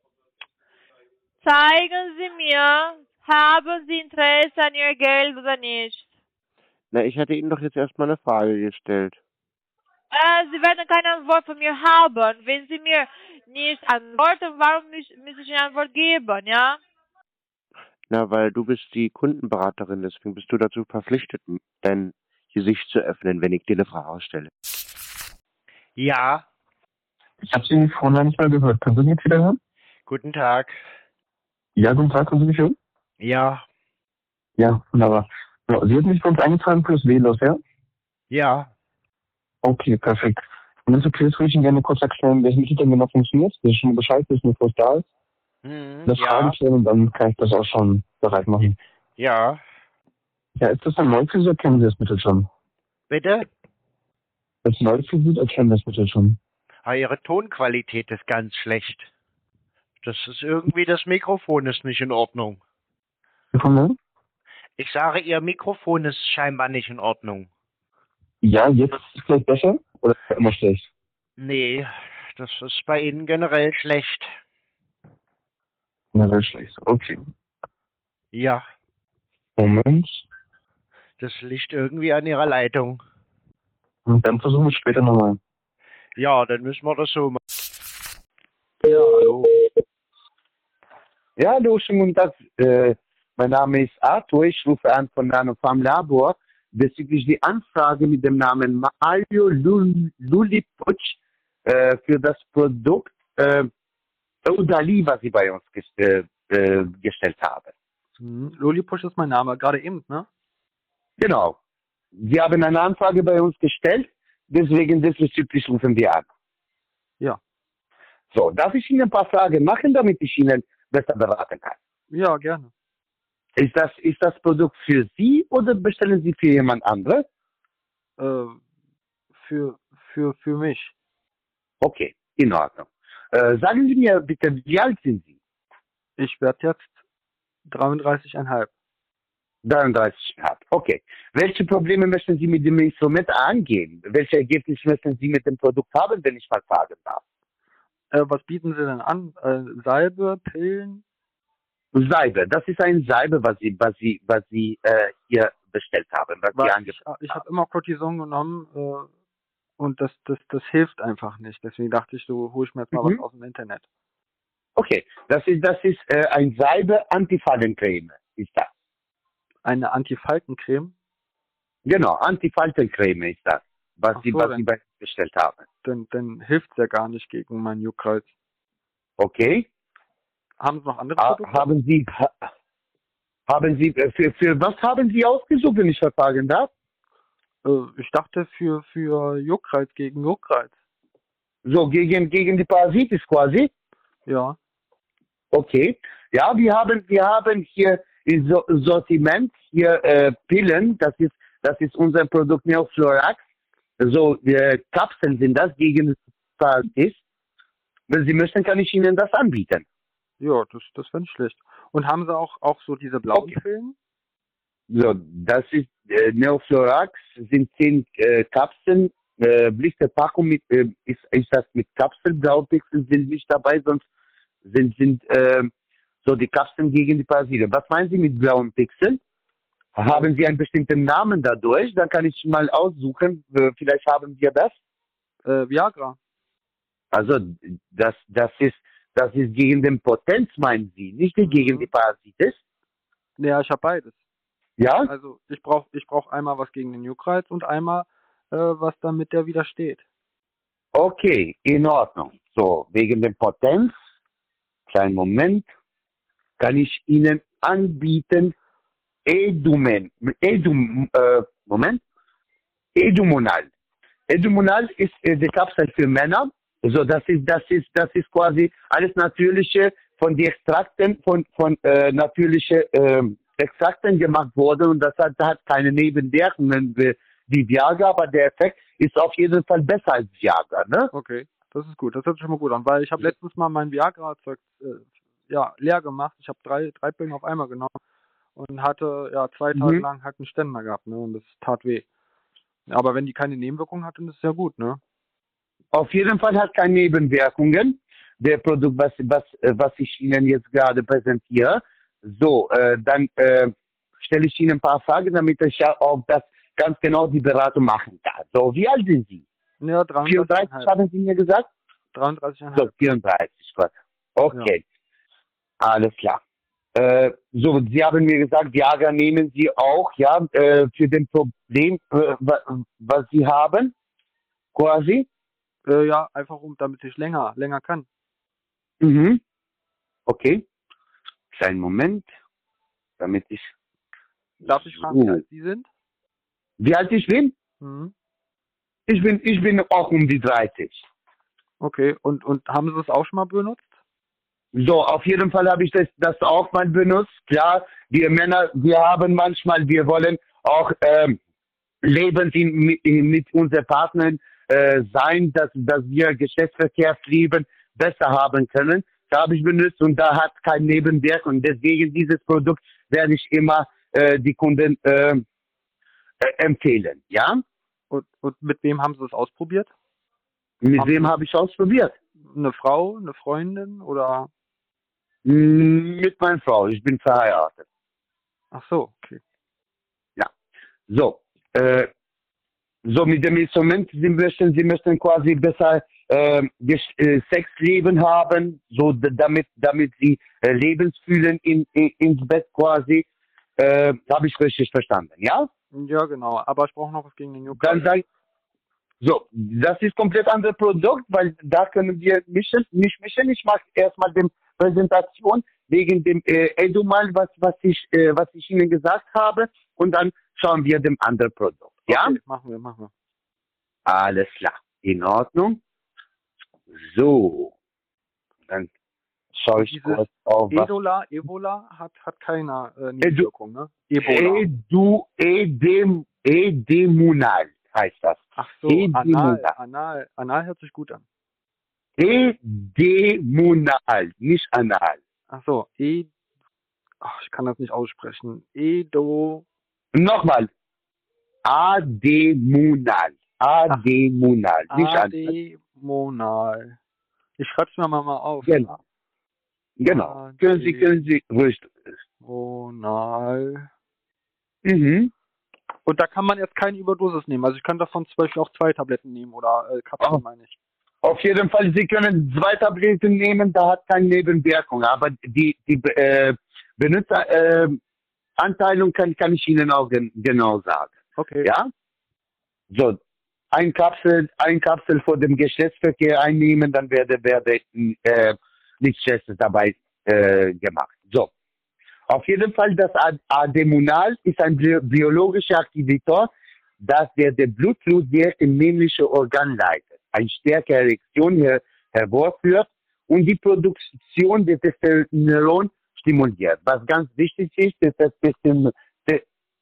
G: Zeigen Sie mir, haben Sie Interesse an Ihr Geld oder nicht?
B: Na, ich hatte Ihnen doch jetzt erstmal eine Frage gestellt.
G: Äh, Sie werden keine Antwort von mir haben. Wenn Sie mir nicht antworten, warum muss, muss ich Ihnen eine Antwort geben, ja?
B: Na, weil du bist die Kundenberaterin, deswegen bist du dazu verpflichtet, dein Gesicht zu öffnen, wenn ich dir eine Frage stelle.
A: Ja,
H: Ich habe Sie vorhin nicht mehr gehört. Können Sie mich jetzt wieder hören?
A: guten Tag.
H: Ja, guten Tag, können Sie mich hören?
A: Ja,
H: Ja, wunderbar. So, Sie hatten mich bei uns eingetragen fürs W-Los, ja?
A: ja.
H: Okay, perfekt. Und wenn es okay ist, würde ich Ihnen gerne kurz erklären, welches Mittel denn genau funktioniert, dass Sie schon Bescheid wissen, bevor es da ist.
A: Hm,
H: Das Fragen
A: ja,
H: stellen und dann kann ich das auch schon bereit machen.
A: ja.
H: Ja, ist das ein neu für Sie oder kennen Sie das Mittel schon?
A: Bitte?
H: Das ist neu für Sie oder kennen Sie das Mittel schon?
A: Ah, Ihre Tonqualität ist ganz schlecht. Das ist irgendwie, das Mikrofon ist nicht in Ordnung.
H: Sekunde.
A: Ich sage, Ihr Mikrofon ist scheinbar nicht in Ordnung.
H: Ja, jetzt ist es vielleicht besser oder ist es immer schlecht?
A: Nee, das ist bei Ihnen generell schlecht.
H: Na, sehr schlecht. Okay.
A: Ja,
H: Moment.
A: das liegt irgendwie an Ihrer Leitung.
H: Und dann versuchen wir es später nochmal.
A: Ja, dann müssen wir das so machen.
I: Ja, hallo. Ja, hallo, schönen guten Tag. Äh, mein Name ist Arthur. Ich rufe an von Nanofarm Labor bezüglich die Anfrage mit dem Namen Mario Lul Lulipuc äh, für das Produkt äh, Eudali, was Sie bei uns ges äh, äh, gestellt haben.
J: Hm, Lolipusch ist mein Name, gerade eben, ne?
I: Genau. Sie haben eine Anfrage bei uns gestellt, deswegen diesbezüglich rufen wir an.
J: Ja.
I: So, darf ich Ihnen ein paar Fragen machen, damit ich Ihnen besser beraten kann?
J: Ja, gerne.
I: Ist das, ist das Produkt für Sie oder bestellen Sie für jemand anderes?
J: Äh, für, für, für mich.
I: Okay, in Ordnung. Äh, sagen Sie mir bitte, wie alt sind Sie?
J: Ich werde jetzt dreiunddreißig Komma fünf.
I: dreiunddreißig Komma fünf. Okay. Welche Probleme möchten Sie mit dem Instrument angehen? Welche Ergebnisse möchten Sie mit dem Produkt haben, wenn ich mal fragen darf?
J: Äh, was bieten Sie denn an? Äh, Salbe, Pillen?
I: Seibe, das ist ein Seibe, was Sie, was Sie, was Sie äh, hier bestellt haben, was Sie
J: Weil ich
I: angeboten
J: ich habe
I: haben.
J: immer Cortison genommen äh, und das, das, das hilft einfach nicht. Deswegen dachte ich, so hole ich mir jetzt mal was
I: Mhm.
J: aus dem Internet.
I: Okay, das ist, das ist äh, ein Seibe Antifallencreme, ist das.
J: Eine Antifaltencreme?
I: Genau, Antifaltencreme ist das, was
J: Ach
I: Sie,
J: so,
I: was Sie
J: dann,
I: bei uns bestellt haben.
J: dann, dann hilft es ja gar nicht gegen mein Juckreiz.
I: Okay,
J: Haben Sie noch andere
I: ha
J: Produkte?
I: haben Sie, ha haben Sie, äh, für, für was haben Sie ausgesucht, wenn ich fragen darf?
J: Äh, ich dachte für, für Juckreiz, gegen Juckreiz.
I: So, gegen, gegen die Parasitis quasi?
J: Ja.
I: Okay. Ja, wir haben, wir haben hier im So- Sortiment hier äh, Pillen, das ist, das ist unser Produkt Neoflorax. So, äh, Kapseln sind das gegen Parasitis. Wenn Sie möchten, kann ich Ihnen das anbieten.
J: Ja, das, das wäre nicht schlecht. Und haben Sie auch, auch so diese blauen
I: Okay.
J: Pillen?
I: So, das ist äh, Neoflorax, sind zehn äh, Kapseln. Äh, Blisterpackung mit, äh, ist, ist das mit Kapseln, Blaupixel sind nicht dabei, sonst sind, sind äh, so die Kapseln gegen die Parasiten. Was meinen Sie mit blauen Pixeln? Haben Sie einen bestimmten Namen dadurch? Dann kann ich mal aussuchen, äh, vielleicht haben wir das.
J: Äh, Viagra.
I: Also das, das ist, das ist gegen den Potenz, meinen Sie, nicht gegen
J: Mhm.
I: die Parasitis?
J: Ja, ich habe beides.
I: Ja?
J: Also ich brauche ich brauch einmal was gegen den Juckreiz und einmal äh, was damit der widersteht.
I: Okay, in Ordnung. So, wegen der Potenz, kleinen Moment, kann ich Ihnen anbieten, Edumen, Edum, äh, Moment, Edumonal. Edumonal ist äh, die Kapsel für Männer. So, das ist, das ist, das ist quasi alles Natürliche von den Extrakten, von, von äh, natürlichen äh, Extrakten gemacht worden und das hat, hat keine Nebenwirkungen wie wie Viagra, aber der Effekt ist auf jeden Fall besser als Viagra, ne?
J: Okay, das ist gut. Das hört sich schon mal gut an, weil ich habe letztens mal mein Viagra-Zeug äh, ja, leer gemacht. Ich habe drei, drei Pillen auf einmal genommen und hatte ja zwei Tage
I: Mhm.
J: lang halt einen Ständer gehabt, ne? Und das tat weh. Aber wenn die keine Nebenwirkungen hat, dann ist es ja gut, ne?
I: Auf jeden Fall hat keine Nebenwirkungen. Der Produkt, was, was, äh, was ich Ihnen jetzt gerade präsentiere. So, äh, dann äh, stelle ich Ihnen ein paar Fragen, damit ich ja auch das ganz genau die Beratung machen kann. So, wie alt sind Sie?
J: Ja,
I: vierunddreißig
J: dreiunddreißig Komma fünf.
I: haben Sie mir gesagt?
J: dreiunddreißig Komma
I: So,
J: fünf.
I: vierunddreißig, gut. Okay, alles klar. Äh, so, Sie haben mir gesagt, Viagra nehmen Sie auch, ja, äh, für den Problem, äh, wa- was Sie haben, quasi.
J: Äh, ja, einfach um, damit ich länger, länger kann.
I: Mhm. Okay, kleinen Moment, damit ich...
J: Darf ich fragen, wie
I: So.
J: alt Sie sind?
I: Wie alt ich bin?
J: Mhm.
I: Ich bin, ich bin auch um die dreißig.
J: Okay, und, und haben Sie das auch schon mal benutzt?
I: So, auf jeden Fall habe ich das, das auch mal benutzt. Klar, wir Männer, wir haben manchmal, wir wollen auch ähm, leben in, mit, mit unseren Partnern äh, sein, dass, dass wir Geschlechtsverkehrsleben besser haben können. Da habe ich benutzt und da hat kein Nebenwirkung. Deswegen dieses Produkt werde ich immer äh, die Kunden äh, äh, empfehlen. Ja?
J: Und, und mit wem haben Sie das ausprobiert?
I: Mit
J: Haben
I: wem
J: Sie
I: habe ich ausprobiert?
J: eine Frau, eine Freundin oder?
I: Mm, Mit meiner Frau. Ich bin verheiratet.
J: Ach so, okay.
I: Ja. So. Äh, so mit dem Instrument, Sie möchten, Sie möchten quasi besser äh, Gesch- äh, Sexleben haben, so d- damit, damit Sie äh, Lebensfühlen in, in, ins Bett quasi. Äh, habe ich richtig verstanden, ja?
J: Ja, genau. Aber ich brauche noch was gegen den
I: Dann
J: Juckreiz.
I: sag so, das ist komplett anderes Produkt, weil da können wir mischen, nicht mischen. Ich mache erstmal die Präsentation wegen dem äh, Edumal, was, was, ich, äh, was ich Ihnen gesagt habe, und dann schauen wir dem anderen Produkt. Ja?
J: Okay, machen wir, machen wir.
I: Alles klar. In Ordnung. So. Dann schaue ich
J: Dieses
I: kurz auf was.
J: Edola, Ebola hat, hat keine äh, Nebenwirkung, ne? Ebola.
I: Edu, Edem, Edemunal heißt das.
J: Ach so, Anal,
I: Edemunal.
J: Anal, Anal hört sich gut an.
I: Edemunal, nicht Anal.
J: Ach so, E, ach, ich kann das nicht aussprechen. Edo,
I: Nochmal. Ademunal. Ademunal, nicht Anal.
J: Ademonal. Ich schreib's mir mal, mal auf.
I: Genau. Genau. Können Sie, können Sie ruhig.
J: Ronal.
I: Mhm.
J: Und da kann man jetzt keine Überdosis nehmen. Also ich kann davon zum Beispiel auch zwei Tabletten nehmen oder äh, Kapseln,
I: Oh.
J: meine ich.
I: Auf jeden Fall, Sie können zwei Tabletten nehmen, da hat keine Nebenwirkung. Aber die, die äh, Benutzeranteilung äh, Anteilung kann, kann ich Ihnen auch gen genau sagen.
J: Okay.
I: Ja? So, ein Kapsel, ein Kapsel vor dem Geschlechtsverkehr einnehmen, dann werde, werde äh, nichts Schlechtes dabei äh, gemacht. So. Auf jeden Fall, das Ademunal ist ein bi biologischer Aktivator, das der, der Blutfluss direkt im männlichen Organ leitet, eine stärkere Erektion her hervorführt und die Produktion der Testosteron stimuliert. Was ganz wichtig ist, ist, dass das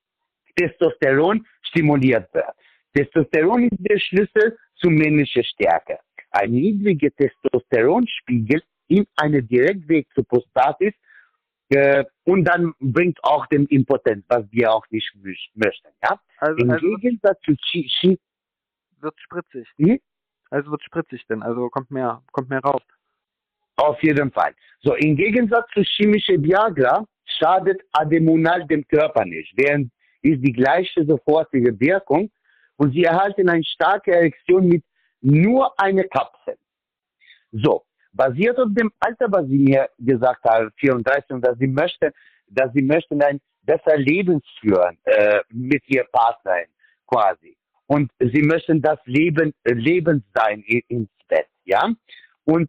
I: Testosteron stimuliert wird. Testosteron ist der Schlüssel zur männlichen Stärke. Ein niedriger Testosteronspiegel in einen Direktweg zur Prostatis äh, und dann bringt auch den Impotenz, was wir auch nicht möchten. Ja?
J: Also,
I: Im
J: also
I: Gegensatz zu Chi, Chi
J: wird spritzig.
I: hm?
J: Also wird spritzig denn, also kommt mehr, kommt mehr raus.
I: Auf jeden Fall. So, im Gegensatz zu chemischer Viagra schadet Ademunal dem Körper nicht, während ist die gleiche sofortige Wirkung und Sie erhalten eine starke Erektion mit nur einer Kapsel. So, basiert auf dem Alter, was Sie mir gesagt haben, vierunddreißig, und dass Sie möchten, dass Sie möchten ein besser Leben führen äh, mit Ihrem Partner quasi. Und Sie möchten das Leben, äh, Leben sein ins Bett, ja? Und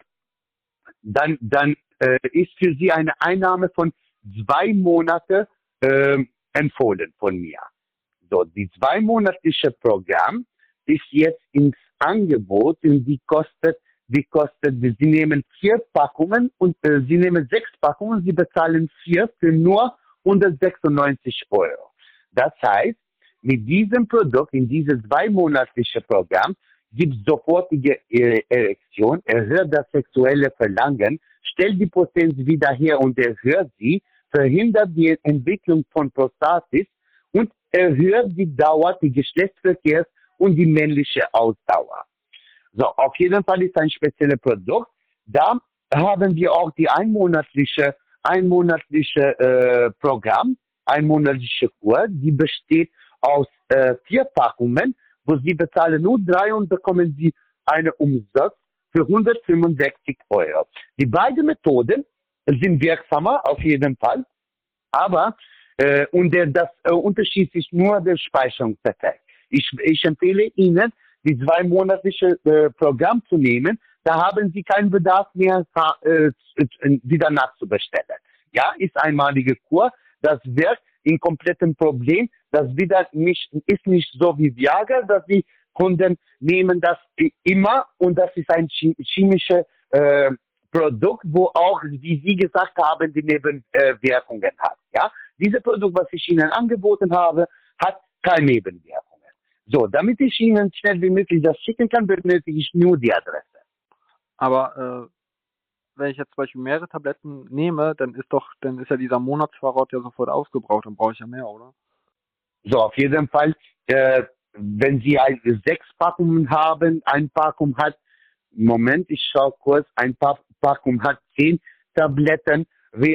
I: dann, dann äh, ist für Sie eine Einnahme von zwei Monate äh, empfohlen von mir. So, die zweimonatliche Programm ist jetzt ins Angebot und die kostet, die kostet, Sie nehmen vier Packungen und äh, Sie nehmen sechs Packungen, Sie bezahlen vier für nur hundertsechsundneunzig Euro. Das heißt, mit diesem Produkt, in diesem zweimonatlichen Programm, gibt es sofortige Erektion, erhöht das sexuelle Verlangen, stellt die Potenz wieder her und erhöht sie, verhindert die Entwicklung von Prostatis und erhöht die Dauer des Geschlechtsverkehrs und die männliche Ausdauer. So, auf jeden Fall ist ein spezielles Produkt. Da haben wir auch die einmonatliche, einmonatliche äh, Programm, einmonatliche Kur, die besteht aus äh, vier Packungen, wo Sie bezahlen nur drei und bekommen Sie einen Umsatz für hundertfünfundsechzig Euro. Die beiden Methoden sind wirksamer, auf jeden Fall, aber äh, und der, das äh, Unterschied ist nur der Speicherungseffekt. Ich, ich empfehle Ihnen, die zweimonatliche äh, Programm zu nehmen, da haben Sie keinen Bedarf mehr, äh, wieder nachzubestellen. Ja, ist einmalige Kur, das wirkt in kompletten Problem, das wieder nicht, ist nicht so wie Viagra, dass die Kunden nehmen das immer und das ist ein chemisches äh, Produkt, wo auch, wie Sie gesagt haben, die Nebenwirkungen hat. Ja, dieses Produkt, was ich Ihnen angeboten habe, hat keine Nebenwirkungen. So, damit ich Ihnen schnell wie möglich das schicken kann, benötige ich nur die Adresse.
J: Aber äh, wenn ich jetzt zum Beispiel mehrere Tabletten nehme, dann ist doch, dann ist ja dieser Monatsvorrat ja sofort aufgebraucht, dann brauche ich ja mehr, oder?
I: So, auf jeden Fall, äh, wenn Sie ein, sechs Packungen haben, ein Packung hat, Moment, ich schaue kurz, ein pa Packung hat zehn Tabletten,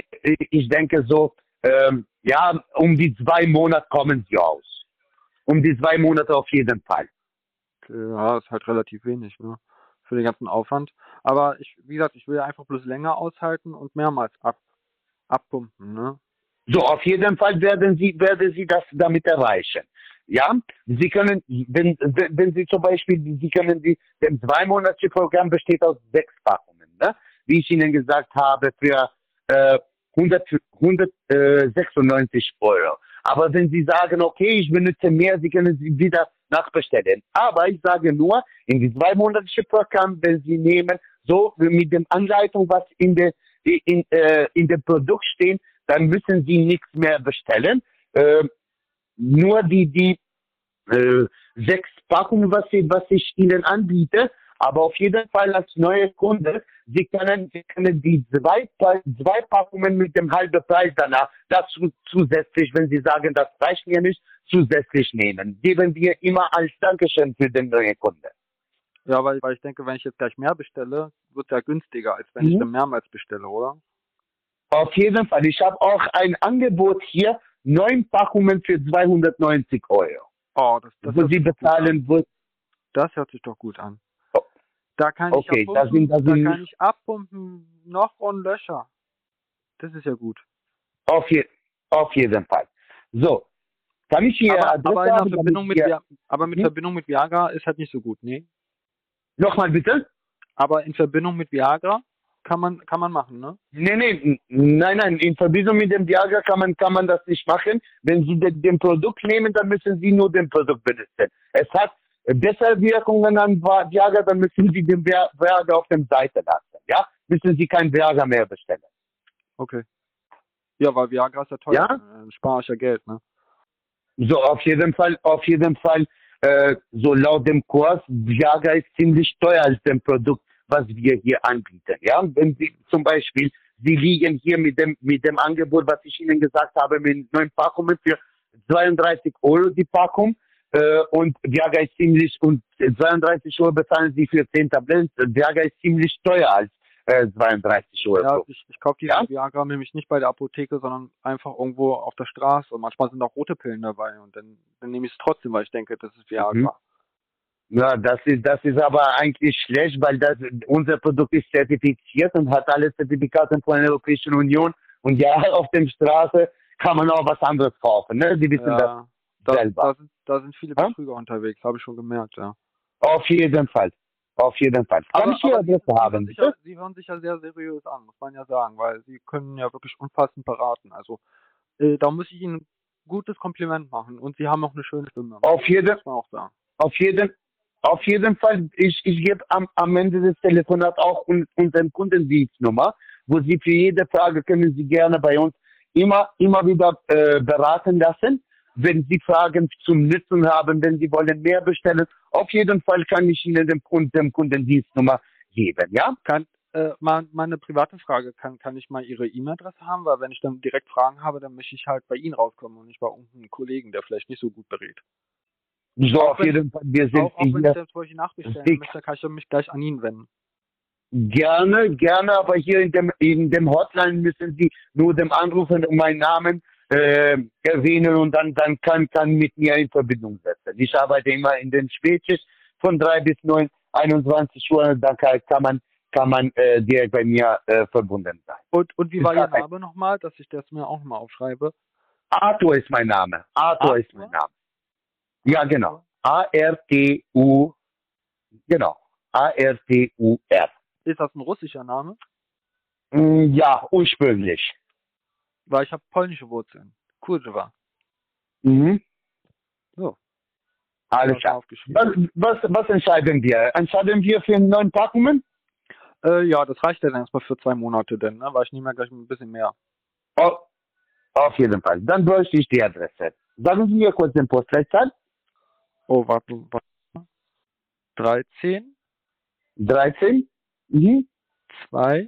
I: ich denke so, ähm, ja, um die zwei Monate kommen Sie aus. Um die zwei Monate auf jeden Fall.
J: Okay, ja, ist halt relativ wenig, ne? Für den ganzen Aufwand. Aber ich, wie gesagt, ich will ja einfach bloß länger aushalten und mehrmals ab, abpumpen, ne?
I: So, auf jeden Fall werden Sie, werden Sie das damit erreichen. Ja, Sie können, wenn, wenn Sie zum Beispiel, Sie können die, das zweimonatliche Programm besteht aus sechs Packungen, ne? Wie ich Ihnen gesagt habe, für äh, hundertsechsundneunzig Euro. Aber wenn Sie sagen, okay, ich benutze mehr, Sie können sie wieder nachbestellen. Aber ich sage nur, in die zweimonatliche Programm, wenn Sie nehmen, so mit der Anleitung, was in der in, äh, in dem Produkt steht, dann müssen Sie nichts mehr bestellen. Äh, nur die die äh, sechs Packungen, was, sie, was ich Ihnen anbiete. Aber auf jeden Fall als neue Kunde, Sie können, Sie können die zwei, zwei Packungen mit dem halben Preis danach dazu zusätzlich, wenn Sie sagen, das reicht mir nicht, zusätzlich nehmen. Geben wir immer als Dankeschön für den neuen Kunde.
J: Ja, weil, weil ich denke, wenn ich jetzt gleich mehr bestelle, wird es ja günstiger, als wenn mhm. ich dann mehrmals bestelle, oder?
I: Auf jeden Fall. Ich habe auch ein Angebot hier, neun Packungen für zweihundertneunzig Euro.
J: Oh, das, das
I: Wo
J: hört
I: Sie
J: sich doch gut
I: bezahlen,
J: an.
I: wo,
J: Das hört sich doch gut an.
I: Oh.
J: Da kann
I: Okay,
J: ich
I: da
J: abpumpen,
I: sind, da
J: da
I: sind
J: kann ich abpumpen, noch und Löcher. Das ist ja gut.
I: auf, je, auf jeden Fall. So, kann ich hier
J: Aber,
I: Adresse
J: aber in der
I: haben,
J: Verbindung
I: damit
J: mit
I: wir,
J: Vi- aber mit
I: hm?
J: Verbindung mit Viagra ist halt nicht so gut, nee.
I: Nochmal bitte?
J: Aber in Verbindung mit Viagra kann man kann man machen, ne?
I: Nee, nee, n- nein, nein, in Verbindung mit dem Viagra kann man, kann man das nicht machen. Wenn Sie den, den Produkt nehmen, dann müssen Sie nur den Produkt benutzen. Es hat bessere Wirkungen an Va- Viagra, dann müssen Sie den Vi- Viagra auf der Seite lassen, ja? Müssen Sie kein Viagra mehr bestellen.
J: Okay. Ja, weil Viagra ist ja teuer.
I: Ja?
J: Dann spare ich ja Geld, ne?
I: So, auf jeden Fall, auf jeden Fall, äh, so laut dem Kurs, Viagra ist ziemlich teuer als dem Produkt, was wir hier anbieten. Ja, wenn Sie zum Beispiel, Sie liegen hier mit dem, mit dem Angebot, was ich Ihnen gesagt habe, mit neun Packungen für zweiunddreißig Euro die Packung, äh, und Viagra ist ziemlich, und zweiunddreißig Euro bezahlen Sie für zehn Tabletten. Viagra ist ziemlich teuer als äh, zweiunddreißig Euro.
J: Ja, ich, ich kaufe diese
I: Ja?
J: Viagra nämlich nicht bei der Apotheke, sondern einfach irgendwo auf der Straße. Und manchmal sind auch rote Pillen dabei. Und dann, dann nehme ich es trotzdem, weil ich denke, das ist Viagra.
I: Mhm. Ja, das ist, das ist aber eigentlich schlecht, weil das, unser Produkt ist zertifiziert und hat alle Zertifikate von der Europäischen Union. Und ja, auf der Straße kann man auch was anderes kaufen, ne? Sie wissen
J: Ja,
I: das
J: da,
I: selber.
J: da, sind, da sind viele
I: Ja?
J: Betrüger unterwegs, habe ich schon gemerkt, ja.
I: Auf jeden Fall. Auf jeden Fall. Kann
J: Aber,
I: ich hier
J: aber Sie,
I: Adresse
J: Sie, hören
I: haben,
J: sich ja,
I: bitte?
J: Sie hören sich ja sehr seriös an, muss man ja sagen, weil Sie können ja wirklich umfassend beraten. Also äh, da muss ich Ihnen ein gutes Kompliment machen. Und Sie haben auch eine schöne Stimme.
I: Auf jeden,
J: Muss man auch sagen.
I: auf jeden, auf jeden Fall. Ich, ich gebe am, am Ende des Telefonats auch un, unsere Kundendienstnummer, wo Sie für jede Frage können Sie gerne bei uns immer, immer wieder äh, beraten lassen. Wenn Sie Fragen zum Nutzen haben, wenn Sie wollen mehr bestellen, auf jeden Fall kann ich Ihnen den Kunden, den Kundendienstnummer geben, ja?
J: Kann, äh, mal, mal eine private Frage, kann, kann ich mal Ihre E-Mail-Adresse haben? Weil wenn ich dann direkt Fragen habe, dann möchte ich halt bei Ihnen rauskommen und nicht bei irgendeinem Kollegen, der vielleicht nicht so gut berät.
I: So,
J: Auch
I: auf
J: wenn,
I: jeden Fall, wir sind
J: auch, auch wenn ich
I: hier
J: dann solche nachbestellen
I: fix.
J: möchte, kann ich mich gleich an ihn wenden.
I: Gerne, gerne, aber hier in dem, in dem Hotline müssen Sie nur dem Anrufen und meinen Namen äh, erwähnen und dann, dann kann, kann mit mir in Verbindung setzen. Ich arbeite immer in den Spätschicht von drei bis neun, einundzwanzig Uhr, dann kann, kann man, kann man äh, direkt bei mir äh, verbunden sein.
J: Und, und wie
I: Ist
J: war Ihr
I: gar kein-
J: Name nochmal, dass ich das mir auch nochmal aufschreibe?
I: Arthur ist mein Name. Arthur ist mein Name. Ja, genau. A R T U, genau. A R T U R.
J: Ist das ein russischer Name?
I: Mm, Ja, ursprünglich.
J: Weil ich habe polnische Wurzeln. Kurwa.
I: Mhm.
J: So.
I: Alles
J: Mal
I: klar.
J: aufgeschrieben.
I: Was, was, was entscheiden wir? Entscheiden wir für neun Packungen?
J: Äh, ja, das reicht dann erstmal für zwei Monate, denn, ne? Weil ich nehme ja gleich ein bisschen mehr.
I: Oh, auf jeden Fall. Dann bräuchte ich die Adresse. Sagen Sie mir kurz den Postleitzahl.
J: Oh, warte, warte. dreizehn,
I: dreizehn. Mhm.
J: zwei,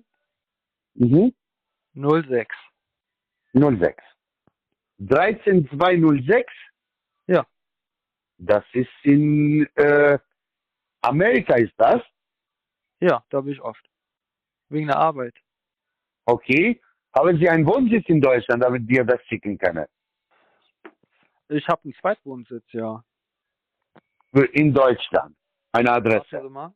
I: Mhm.
J: null sechs.
I: null sechs. dreizehn zweihundertsechs.
J: Ja.
I: Das ist in äh, Amerika, ist das?
J: Ja, da bin ich oft. Wegen der Arbeit.
I: Okay. Haben Sie einen Wohnsitz in Deutschland, damit wir das schicken können?
J: Ich habe einen Zweitwohnsitz, ja.
I: In Deutschland. Eine
J: Warte
I: Adresse.
J: mal.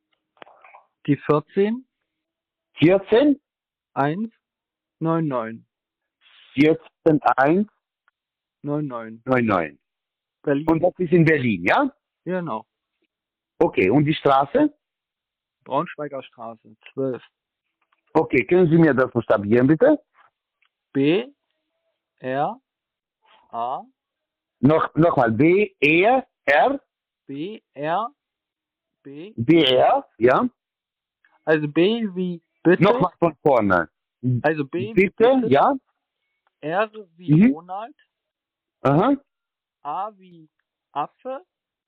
J: Die vierzehn,
I: vierzehn,
J: eins, neun neun.
I: vierzehn, eins,
J: neun neun.
I: neun neun.
J: Berlin.
I: Und das ist in Berlin, ja?
J: Genau.
I: Okay. Und die Straße?
J: Braunschweiger Straße, zwölf.
I: Okay. Können Sie mir das buchstabieren, bitte?
J: B, R, A,
I: Noch, nochmal. B, E, R,
J: B, R, B.
I: B, R, ja?
J: Also B wie bitte.
I: Nochmal von vorne.
J: Also B wie
I: Bitte,
J: bitte.
I: ja?
J: R wie
I: Mhm.
J: Ronald.
I: Aha.
J: A wie Affe.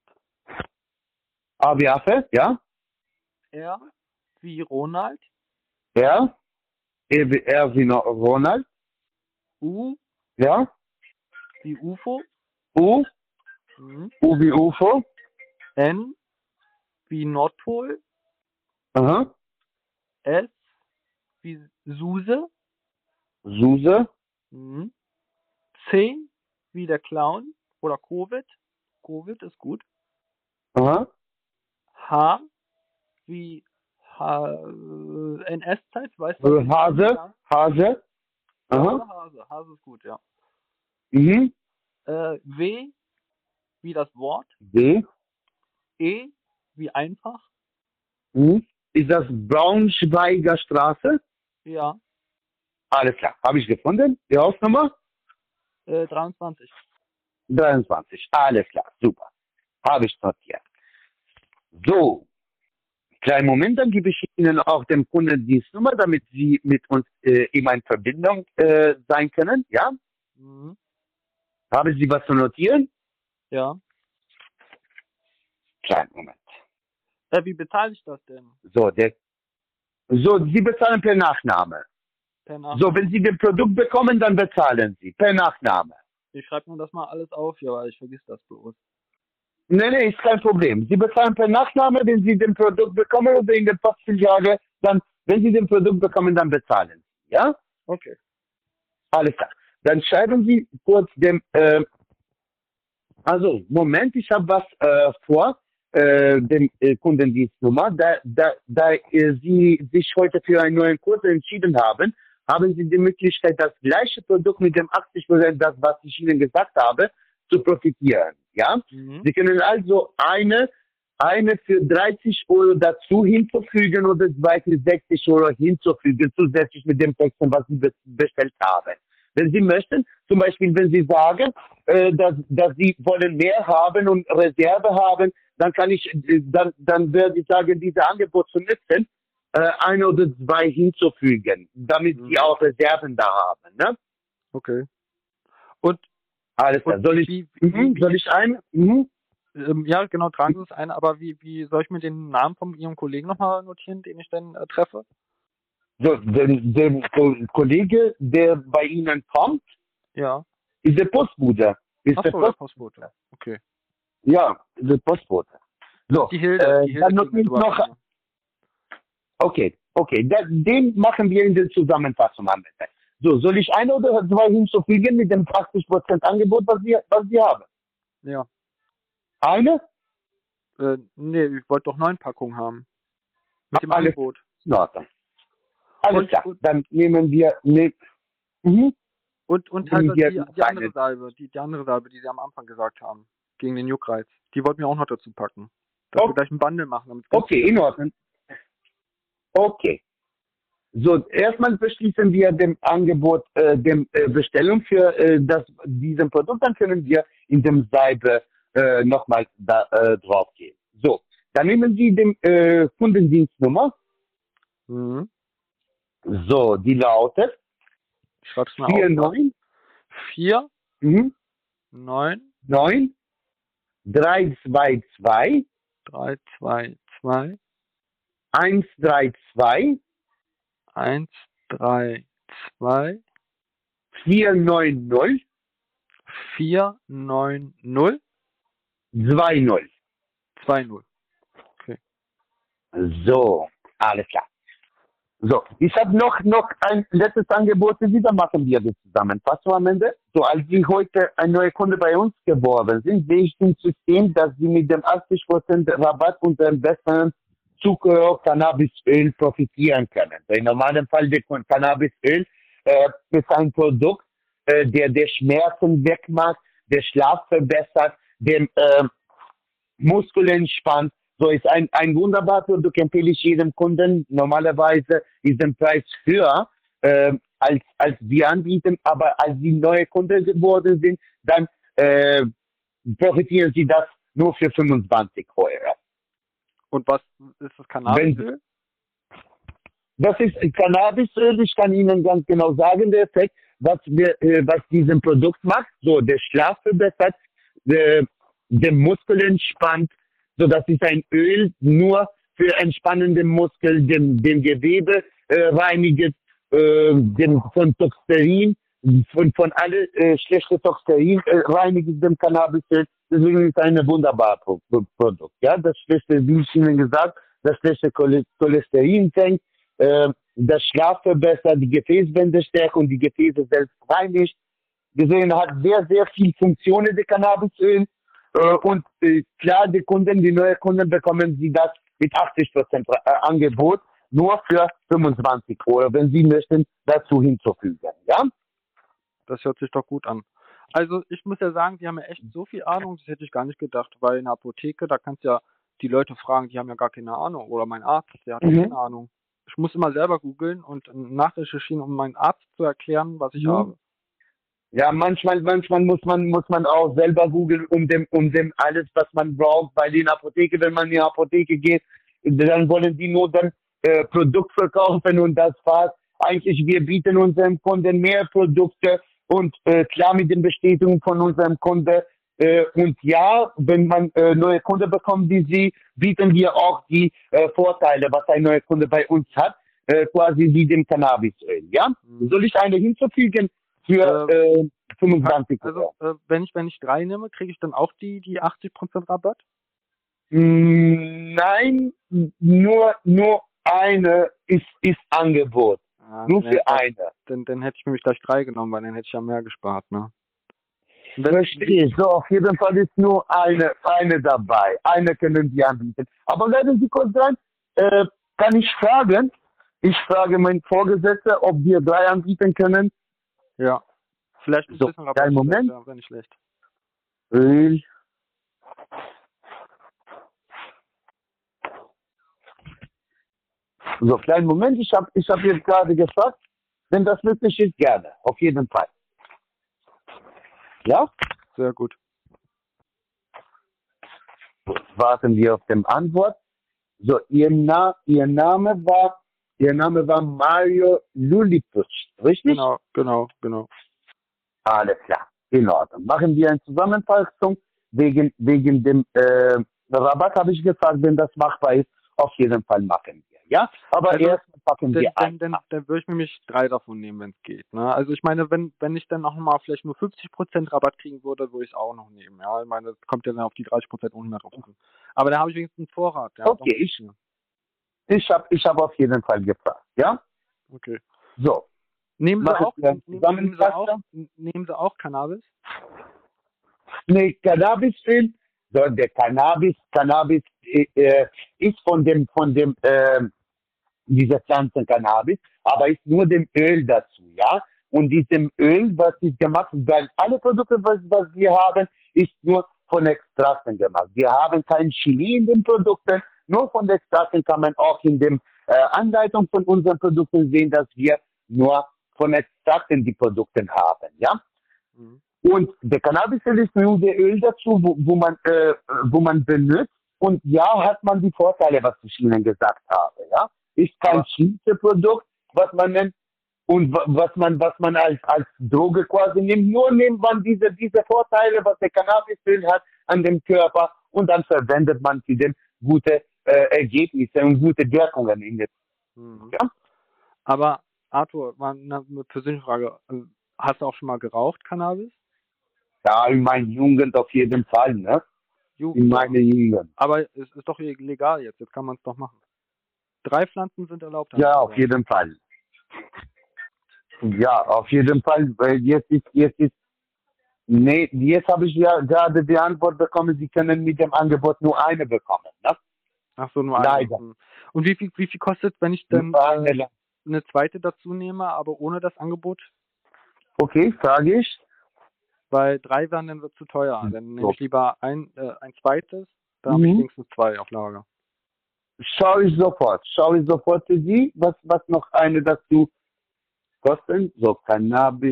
I: A wie Affe, ja?
J: R wie Ronald.
I: R. E wie R wie no- Ronald,
J: U
I: ja?
J: wie Ufo.
I: U.
J: Mhm.
I: U wie U F O.
J: N wie Nordpol.
I: Aha.
J: S wie Suse.
I: Suse.
J: Mhm. C wie der Clown oder Covid. Covid ist gut.
I: Aha.
J: H wie H N S-Zeit, weißt du?
I: Äh, Hase. Hase. Aha.
J: Hase, Hase. Hase ist gut, ja.
I: Mhm.
J: Äh, W wie das Wort.
I: W.
J: E wie einfach.
I: Mhm. Ist das Braunschweiger Straße?
J: Ja.
I: Alles klar. Habe ich gefunden. Die Hausnummer?
J: Äh, dreiundzwanzig.
I: dreiundzwanzig. Alles klar. Super. Habe ich notiert. So. Kleinen Moment, dann gebe ich Ihnen auch dem Kunden die Nummer, damit Sie mit uns äh, immer in Verbindung äh, sein können. Ja?
J: Mhm.
I: Haben Sie was zu notieren?
J: Ja.
I: Kleinen Moment.
J: Äh, wie bezahle ich das denn?
I: So, der, so, Sie bezahlen per Nachname.
J: Per Nachname.
I: So, wenn Sie das Produkt bekommen, dann bezahlen Sie per Nachname.
J: Ich schreibe mir das mal alles auf, ja, weil ich vergiss das bloß.
I: Nee, nee, ist kein Problem. Sie bezahlen per Nachname, wenn Sie das Produkt bekommen oder in den Postfiliale, dann, wenn Sie das Produkt bekommen, dann bezahlen Sie. Ja?
J: Okay.
I: Alles klar. Dann schreiben Sie kurz dem, äh, also, Moment, ich habe was äh, vor, äh, dem äh, Kundendienstnummer. Da, da, da äh, Sie sich heute für einen neuen Kurs entschieden haben, haben Sie die Möglichkeit, das gleiche Produkt mit dem achtzig Prozent, das, was ich Ihnen gesagt habe, zu profitieren. Ja?
J: Mhm.
I: Sie können also eine, eine für dreißig Euro dazu hinzufügen oder zwei für sechzig Euro hinzufügen, zusätzlich mit dem Text, was Sie be bestellt haben. Wenn Sie möchten, zum Beispiel, wenn Sie sagen, äh, dass, dass Sie wollen mehr haben und Reserve haben, dann kann ich, äh, dann, dann würde ich sagen, dieses Angebot zu nutzen, äh, ein oder zwei hinzufügen, damit
J: Mhm.
I: Sie auch Reserven da haben. Ne?
J: Okay. Und
I: alles klar. Soll ich,
J: wie,
I: mhm,
J: wie,
I: soll ich ein? Mhm.
J: Ähm, ja, genau, tragen Sie es ein, aber wie, wie soll ich mir den Namen von Ihrem Kollegen nochmal notieren, den ich dann äh, treffe?
I: So, der, der Ko- Kollege, der bei Ihnen kommt,
J: Ja.
I: ist der Postbote. Ist
J: Ach
I: der
J: so, der
I: Post
J: Postbote. Okay.
I: ja, der Postbote. So,
J: Die Hilde,
I: äh,
J: die Hilde
I: dann noch,
J: kriegen wir drüber
I: noch
J: hin.
I: okay, okay, da, den machen wir in der Zusammenfassung am Ende. So, soll ich ein oder zwei hinzufügen mit dem achtzig Prozent Angebot, was wir, was wir haben?
J: Ja.
I: Eine?
J: Äh, nee, ich wollte doch neun Packungen haben. Mit dem
I: Alles
J: Angebot.
I: in Ordnung. Alles
J: Und-
I: klar,
J: und-
I: dann nehmen wir, ne, mhm.
J: Und, und
I: Nehmen
J: halt
I: wir
J: die,
I: noch
J: die andere
I: eine.
J: Salbe, die, die andere Salbe, die Sie am Anfang gesagt haben. Gegen den Juckreiz. Die wollten wir auch noch dazu packen. Dass
I: Oh.
J: wir gleich ein Bundle machen. Damit
I: Okay, in Ordnung. Okay. So, erstmal beschließen wir dem Angebot, äh, dem äh, Bestellung für äh, das, diesem Produkt, dann können wir in dem Seite äh, nochmal da, äh, drauf gehen. So, dann nehmen Sie den äh, Kundendienstnummer.
J: Mhm.
I: So, die lautet
J: Ich schreib's mal
I: vier
J: auf.
I: neun
J: vier,
I: mhm,
J: neun,
I: neun drei zwei zwei
J: drei, zwei, zwei,
I: eins drei zwei
J: eins, drei, zwei,
I: vier neun null
J: vier, neun, null,
I: zwei null.
J: zwei, null.
I: So, alles klar. So, ich habe noch, noch ein letztes Angebot für Sie, dann machen wir die Zusammenfassung am Ende. So, als Sie heute ein neuer Kunde bei uns geworden sind, sehe ich im System, dass Sie mit dem achtzig Prozent Rabatt und dem besseren Zucker Cannabisöl profitieren können. So, im normalen Fall der Cannabisöl äh, ist ein Produkt, äh, der der Schmerzen wegmacht, der Schlaf verbessert, den äh, Muskeln entspannt. So ist ein, ein wunderbares Produkt, empfehle ich jedem Kunden. Normalerweise ist der Preis höher, äh, als, als wir anbieten, aber als sie neue Kunden geworden sind, dann äh, profitieren sie das nur für fünfundzwanzig Euro.
J: Und was ist das Cannabisöl?
I: Das ist Cannabisöl, ich kann Ihnen ganz genau sagen, der Effekt, was, wir, äh, was diesem Produkt macht. So, der Schlaf verbessert, äh, der Muskel entspannt. So, das ist ein Öl nur für entspannende Muskeln, dem, dem Gewebe äh, reinigt, äh, dem, von Toxerin, von, von alle äh, schlechte Toxerin äh, reinigt dem Cannabisöl. Deswegen ist es ein wunderbares Pro Pro Produkt. Ja, das schlechte, wie ich Ihnen gesagt, das schlechte Cholesterin senkt, äh, das Schlaf verbessert, die Gefäßwände stärkt und die Gefäße selbst reinigt. Wir sehen, hat sehr, sehr viel Funktionen, der Cannabisöl. Äh, und äh, klar, die Kunden, die neuen Kunden bekommen sie das mit achtzig Prozent äh, Angebot nur für fünfundzwanzig Euro, wenn sie möchten, dazu hinzufügen. Ja?
J: Das hört sich doch gut an. Also ich muss ja sagen, die haben ja echt so viel Ahnung, das hätte ich gar nicht gedacht, weil in der Apotheke, da kannst du ja die Leute fragen, die haben ja gar keine Ahnung. Oder mein Arzt, der hat auch
I: Mhm.
J: keine Ahnung. Ich muss immer selber googeln und nachrecherchieren, um meinem Arzt zu erklären, was ich
I: Mhm.
J: habe.
I: Ja, manchmal, manchmal muss man, muss man auch selber googeln, um dem, um dem alles, was man braucht, bei der Apotheke, wenn man in die Apotheke geht, dann wollen die nur dann äh, Produkt verkaufen und das war's. Eigentlich, wir bieten unserem Kunden mehr Produkte und äh, klar mit den Bestätigungen von unserem Kunde. Äh, und ja, wenn man äh, neue Kunde bekommt, wie Sie, bieten wir auch die äh, Vorteile, was ein neuer Kunde bei uns hat, äh, quasi wie dem Cannabisöl. Ja,
J: Mhm.
I: soll ich eine hinzufügen? Für äh, fünfundzwanzig Euro.
J: Also äh, wenn ich wenn ich drei nehme, kriege ich dann auch die die achtzig Prozent Rabatt?
I: Mm, Nein, nur nur eine ist ist Angebot.
J: Ah,
I: Nur
J: dann
I: für
J: hätte-
I: eine.
J: Dann, dann hätte ich nämlich gleich drei genommen, weil dann hätte ich ja mehr gespart, ne? Und wenn-
I: Verstehe. So, auf jeden Fall ist nur eine eine dabei. Eine können Sie anbieten. Aber bleiben Sie kurz dran. Äh, kann ich fragen? Ich frage meinen Vorgesetzten, ob wir drei anbieten können.
J: Ja. Vielleicht ein
I: So,
J: bisschen Rabatt.
I: kleinen Moment.
J: Ja, wäre nicht schlecht.
I: Öl. So, kleinen Moment, ich habe ich hab jetzt gerade gefragt, wenn das möglich ist, gerne, auf jeden Fall. Ja?
J: Sehr gut.
I: Gut, warten wir auf den Antwort. So, ihr, Na ihr Name war, ihr Name war Mario Luliputsch, richtig?
J: Genau, genau, genau.
I: Alles klar, in Ordnung. Machen wir eine Zusammenfassung. Wegen, wegen dem äh, Rabatt habe ich gefragt, wenn das machbar ist, auf jeden Fall machen wir. Ja, aber
J: Also,
I: erst packen
J: Dann,
I: wir
J: dann,
I: ein.
J: dann, dann würde ich mir nämlich drei davon nehmen, wenn es geht. Ne? Also ich meine, wenn wenn ich dann noch mal vielleicht nur fünfzig Prozent Rabatt kriegen würde, würde ich es auch noch nehmen. Ja, ich meine, das kommt ja dann auf die dreißig Prozent auch nicht mehr drauf an. Aber da habe ich wenigstens einen Vorrat. Ja,
I: Okay,
J: doch.
I: ich, ich habe ich hab auf jeden Fall gefragt. Ja,
J: Okay.
I: so.
J: Nehmen Sie
I: Machen
J: auch,
I: wir eine
J: nehmen, nehmen Sie auch,
I: Zusammenfassung.
J: nehmen Sie auch Cannabis?
I: Nee, Cannabis-Öl, so, der Cannabis, Cannabis äh, äh, ist von dem, von dem, äh, dieser Pflanze Cannabis, aber ist nur dem Öl dazu, ja. Und diesem Öl, was ist gemacht, weil alle Produkte, was, was wir haben, ist nur von Extrakten gemacht. Wir haben kein Chili in den Produkten, nur von den Extrakten kann man auch in der äh, Anleitung von unseren Produkten sehen, dass wir nur von Extrakten die Produkte haben, ja.
J: Mhm.
I: Und der Cannabisöl ist nur der Öl dazu, wo, wo man äh, wo man benutzt. Und ja, hat man die Vorteile, was ich Ihnen gesagt habe. Ja, ist kein
J: Aber-
I: chemisches Produkt, was man nennt und wa- was man was man als als Droge quasi nimmt. Nur nimmt man diese diese Vorteile, was der Cannabisöl hat an dem Körper, und dann verwendet man für den gute äh, Ergebnisse und gute Wirkungen in der.
J: Mhm.
I: Ja?
J: Aber Arthur, mal eine eine persönliche Frage. Äh, Hast du auch schon mal geraucht, Cannabis?
I: Ja, in meiner Jugend auf jeden Fall, ne?
J: Jugend.
I: In meiner Jugend.
J: Aber es ist doch legal jetzt, jetzt kann man es doch machen. Drei Pflanzen sind erlaubt.
I: Ja,
J: haben
I: auf
J: Sie
I: jeden Fall. Ja, auf jeden Fall, weil jetzt ist, jetzt ist, nee, jetzt habe ich ja gerade die Antwort bekommen, Sie können mit dem Angebot nur eine bekommen, ne?
J: Ach so, nur eine.
I: Leider.
J: Hm. Und wie viel, wie viel kostet, wenn ich dann
I: Nur eine,
J: äh,
I: le-
J: eine zweite dazu nehme, aber ohne das Angebot?
I: okay, frage ich.
J: Weil drei wären dann wird zu teuer.
I: Hm,
J: Dann nehme
I: so.
J: ich lieber ein, äh, ein zweites, dann habe ich
I: Mhm.
J: wenigstens zwei auf Lager.
I: Schau ich sofort, schau ich sofort für Sie, was, was noch eine dazu kosten. So, Cannabis.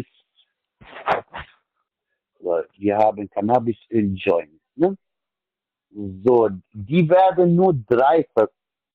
I: So, wir haben Cannabis in Joint, ne? So, die werden nur drei verkauft.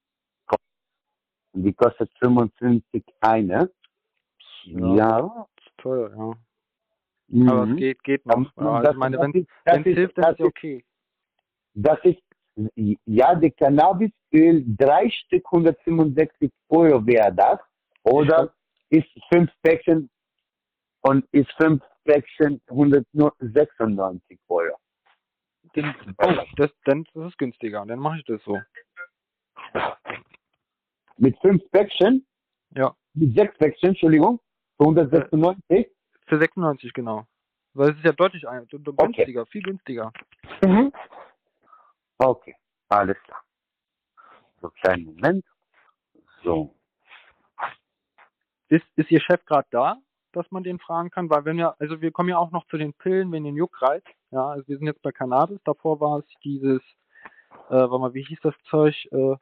I: Die kostet fünfundfünfzig eine.
J: Ja.
I: Ja.
J: Ist teuer, ja.
I: Mhm.
J: Aber es geht, geht
I: Da
J: noch.
I: muss man-
J: Ja, also
I: das-
J: ich meine,
I: das
J: wenn
I: ist- das
J: es
I: ist-
J: hilft, dann
I: das
J: ist ja
I: ist-
J: okay.
I: Das ist, ja, der Cannabisöl, drei Stück hundertfünfundsechzig Euro wäre das. Oder ist fünf Päckchen und ist fünf Päckchen hundertsechsundneunzig Euro.
J: Dann, oh, das, dann das ist günstiger. Dann mache ich das so.
I: Mit fünf Päckchen
J: Ja.
I: Mit sechs Wechseln, Entschuldigung. Für hundertsechsundneunzig.
J: Für sechsundneunzig, genau. Weil es ist ja deutlich ein, günstiger, okay. Viel günstiger.
I: Mhm. Okay, alles klar. So, kleinen Moment. So.
J: Ist, ist Ihr Chef gerade da, dass man den fragen kann? Weil wenn wir, also wir kommen ja auch noch zu den Pillen, wenn den Juckreiz. Ja, also wir sind jetzt bei Cannabis. Davor war es dieses, äh, warte mal, wie hieß das Zeug? Äh,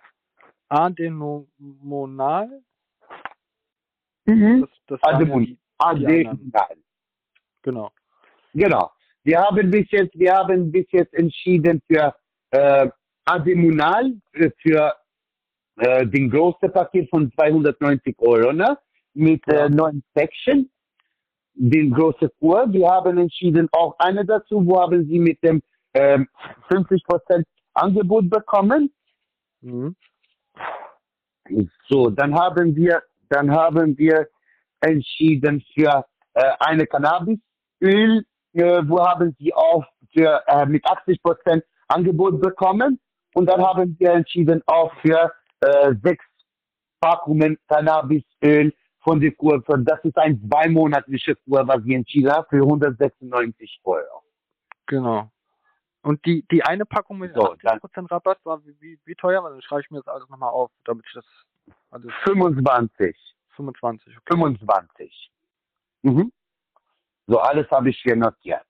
J: Adenomonal.
I: Mhm.
J: Das, das waren ja die,
I: Ademonal.
J: Genau.
I: Genau. Wir haben bis jetzt, wir haben bis jetzt entschieden für äh, Ademonal, für äh, den größten Paket von zweihundertneunzig Euro, ne? Mit
J: ja.
I: äh, neun Section, den großen Kur. Wir haben entschieden auch eine dazu, wo haben Sie mit dem ähm, fünfzig Prozent Angebot bekommen.
J: Mhm.
I: So, dann haben wir, dann haben wir entschieden für äh, eine Cannabisöl, äh, wo haben Sie auch für äh, mit achtzig Prozent Angebot bekommen. Und dann haben wir entschieden auch für äh, sechs Packungen Cannabisöl von der Kur. Das ist ein zweimonatliche Kur, was wir entschieden haben, für hundertsechsundneunzig Euro.
J: Genau. Und die, die eine Packung mit
I: so,
J: achtzig Prozent Rabatt war wie, wie, wie teuer? Weil dann schreibe ich mir das alles nochmal auf, damit ich das alles...
I: fünfundzwanzig.
J: fünfundzwanzig, okay.
I: fünfundzwanzig. Mhm. So, alles habe ich hier notiert.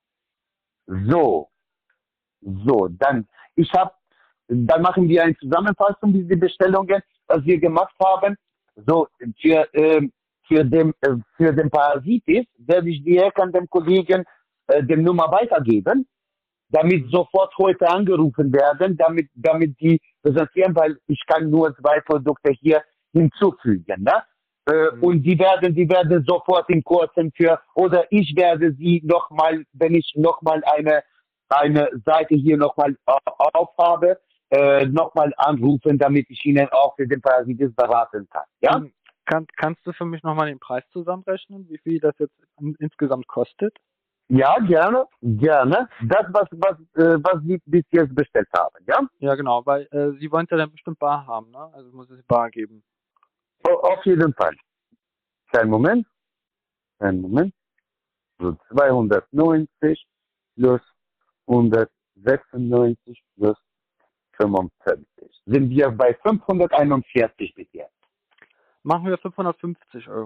I: So. So, dann, ich habe, dann machen wir eine Zusammenfassung dieser Bestellungen, was wir gemacht haben. So, für, äh, für den, äh, für den Parasitis werde ich direkt an den Kollegen äh, die Nummer weitergeben, damit sofort heute angerufen werden, damit, damit die präsentieren, weil ich kann nur zwei Produkte hier hinzufügen, ne? Äh, mhm. Und die werden, die werden sofort in kurzen für, oder ich werde sie nochmal, wenn ich nochmal eine, eine Seite hier nochmal aufhabe, äh, nochmal anrufen, damit ich Ihnen auch für den Parasitis beraten kann. Ja?
J: Kann, kannst du für mich nochmal den Preis zusammenrechnen, wie viel das jetzt insgesamt kostet?
I: Ja, gerne, gerne. Das, was, was, äh, was Sie bis jetzt bestellt haben, ja?
J: Ja, genau, weil äh, Sie wollen ja dann bestimmt Bar haben, ne? Also muss es Bar geben.
I: O auf jeden Fall. Kleinen Moment. Kleinen Moment. So, zweihundertneunzig plus hundertsechsundneunzig plus fünfundfünfzig. Sind wir bei fünfhunderteinundvierzig bis jetzt.
J: Machen wir fünfhundertfünfzig Euro.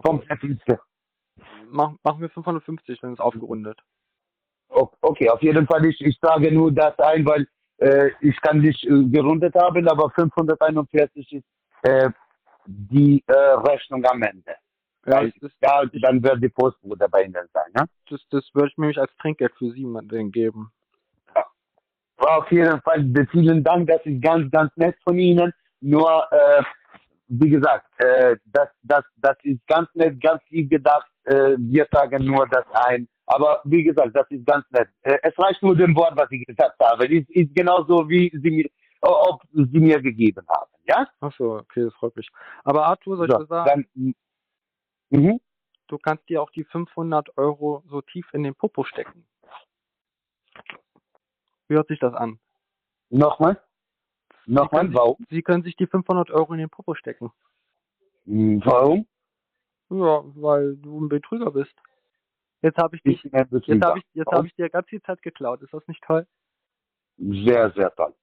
J: Mach, machen wir fünfhundertfünfzig, dann ist aufgerundet.
I: Okay, auf jeden Fall, ich, ich sage nur das ein, weil äh, ich kann nicht äh, gerundet haben, aber fünfhunderteinundvierzig ist äh, die äh, Rechnung am Ende.
J: Ja,
I: weil,
J: ist,
I: ja dann wird die Postbude bei Ihnen sein. Ne?
J: Das, das würde ich mir nämlich als Trinkgeld für Sie geben.
I: Ja. Auf jeden Fall, vielen Dank, das ist ganz, ganz nett von Ihnen. Nur, äh, wie gesagt, äh, das, das, das ist ganz nett, ganz lieb gedacht. Äh, wir tragen nur das ein. Aber wie gesagt, das ist ganz nett. Äh, es reicht nur dem Wort, was ich gesagt habe. Es ist genauso, wie Sie mir, ob Sie mir gegeben haben. Ja?
J: Ach so, okay, das freut mich. Aber Arthur, soll ich
I: so,
J: dir sagen,
I: dann, mhm.
J: du kannst dir auch die fünfhundert Euro so tief in den Popo stecken. Wie hört sich das an?
I: Nochmal? Nochmal, warum?
J: Sie können sich die fünfhundert Euro in den Popo stecken.
I: Warum?
J: Ja, weil du ein Betrüger bist. Jetzt habe ich dich,
I: ich
J: jetzt habe ich, jetzt habe ich dir ganz viel Zeit geklaut. Ist das nicht toll?
I: Sehr, sehr toll.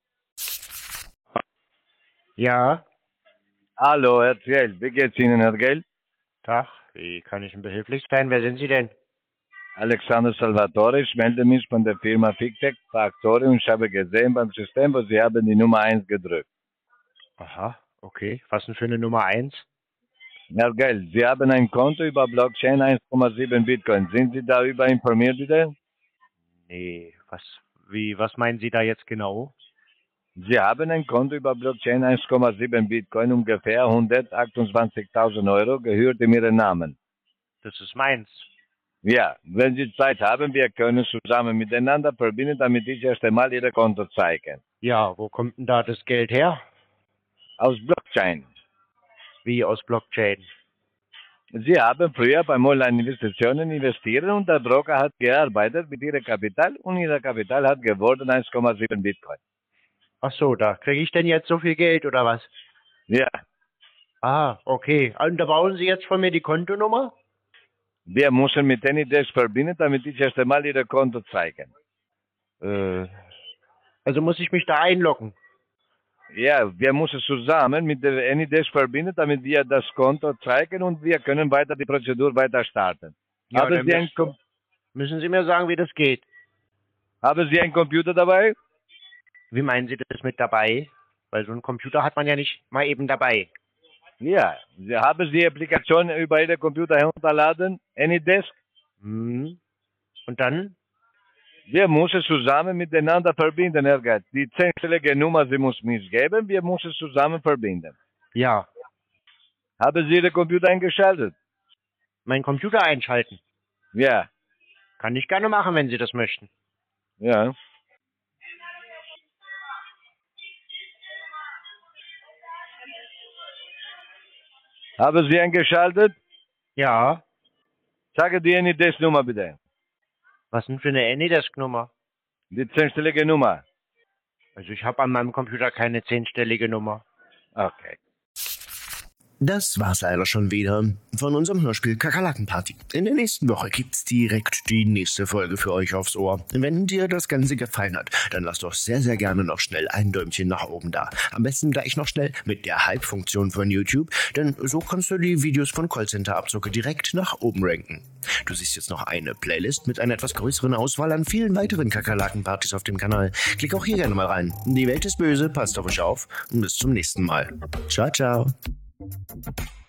B: Ja.
K: Hallo, Herr Thiel. Wie geht's Ihnen, Herr Gell?
B: Tag, wie kann ich Ihnen behilflich sein? Wer sind Sie denn?
K: Alexander Salvatore, ich melde mich von der Firma Fictec Factory und ich habe gesehen beim System, wo Sie haben die Nummer eins gedrückt.
B: Aha, okay. Was denn für eine Nummer eins?
K: Herr Gell, Sie haben ein Konto über Blockchain eins Komma sieben Bitcoin. Sind Sie darüber informiert, bitte?
B: Nee, was, wie, was meinen Sie da jetzt genau?
K: Sie haben ein Konto über Blockchain eins Komma sieben Bitcoin, ungefähr hundertachtundzwanzigtausend Euro, gehört in Ihren Namen.
B: Das ist meins.
K: Ja, wenn Sie Zeit haben, wir können zusammen miteinander verbinden, damit ich erst einmal Ihr Konto zeige.
B: Ja, wo kommt denn da das Geld her?
K: Aus Blockchain.
B: Wie aus Blockchain?
K: Sie haben früher bei Online-Investitionen investiert und der Broker hat gearbeitet mit Ihrem Kapital und Ihr Kapital hat geworden eins Komma sieben Bitcoin.
B: Ach so, da kriege ich denn jetzt so viel Geld oder was?
K: Ja.
B: Ah, okay. Und da brauchen Sie jetzt von mir die Kontonummer?
K: Wir müssen mit AnyDesk verbinden, damit ich erst einmal Ihr Konto zeigen.
B: Äh, also muss ich mich da einloggen?
K: Ja, wir müssen zusammen mit der AnyDesk verbinden, damit wir das Konto zeigen und wir können weiter die Prozedur weiter starten.
B: Ja,
K: haben,
B: dann
K: Sie ein
B: müssen,
K: Com-
B: müssen Sie mir sagen, wie das geht.
K: haben Sie einen Computer dabei?
B: Wie meinen Sie das mit dabei? Weil so einen Computer hat man ja nicht mal eben dabei.
K: Ja, Sie haben die Applikation über Ihren Computer herunterladen, AnyDesk.
B: Hm. Und dann?
K: Wir müssen zusammen miteinander verbinden, Herr Gerd. Die zehnstellige Nummer, Sie muss mir geben, wir müssen zusammen verbinden.
B: Ja.
K: Haben Sie Ihren Computer eingeschaltet?
B: Meinen Computer einschalten?
K: Ja.
B: Kann ich gerne machen, wenn Sie das möchten.
K: Ja. Haben Sie eingeschaltet?
B: Ja.
K: Sage die AnyDesk-Nummer bitte.
B: Was denn für eine AnyDesk-Nummer?
K: Die zehnstellige Nummer.
B: Also ich habe an meinem Computer keine zehnstellige Nummer.
K: Okay.
A: Das war's leider schon wieder von unserem Hörspiel Kakerlakenparty. In der nächsten Woche gibt's direkt die nächste Folge für euch aufs Ohr. Wenn dir das Ganze gefallen hat, dann lass doch sehr, sehr gerne noch schnell ein Däumchen nach oben da. Am besten gleich noch schnell mit der Hype-Funktion von YouTube, denn so kannst du die Videos von Callcenter-Abzocke direkt nach oben ranken. Du siehst jetzt noch eine Playlist mit einer etwas größeren Auswahl an vielen weiteren Kakerlakenpartys auf dem Kanal. Klick auch hier gerne mal rein. Die Welt ist böse, passt auf euch auf und bis zum nächsten Mal. Ciao, ciao.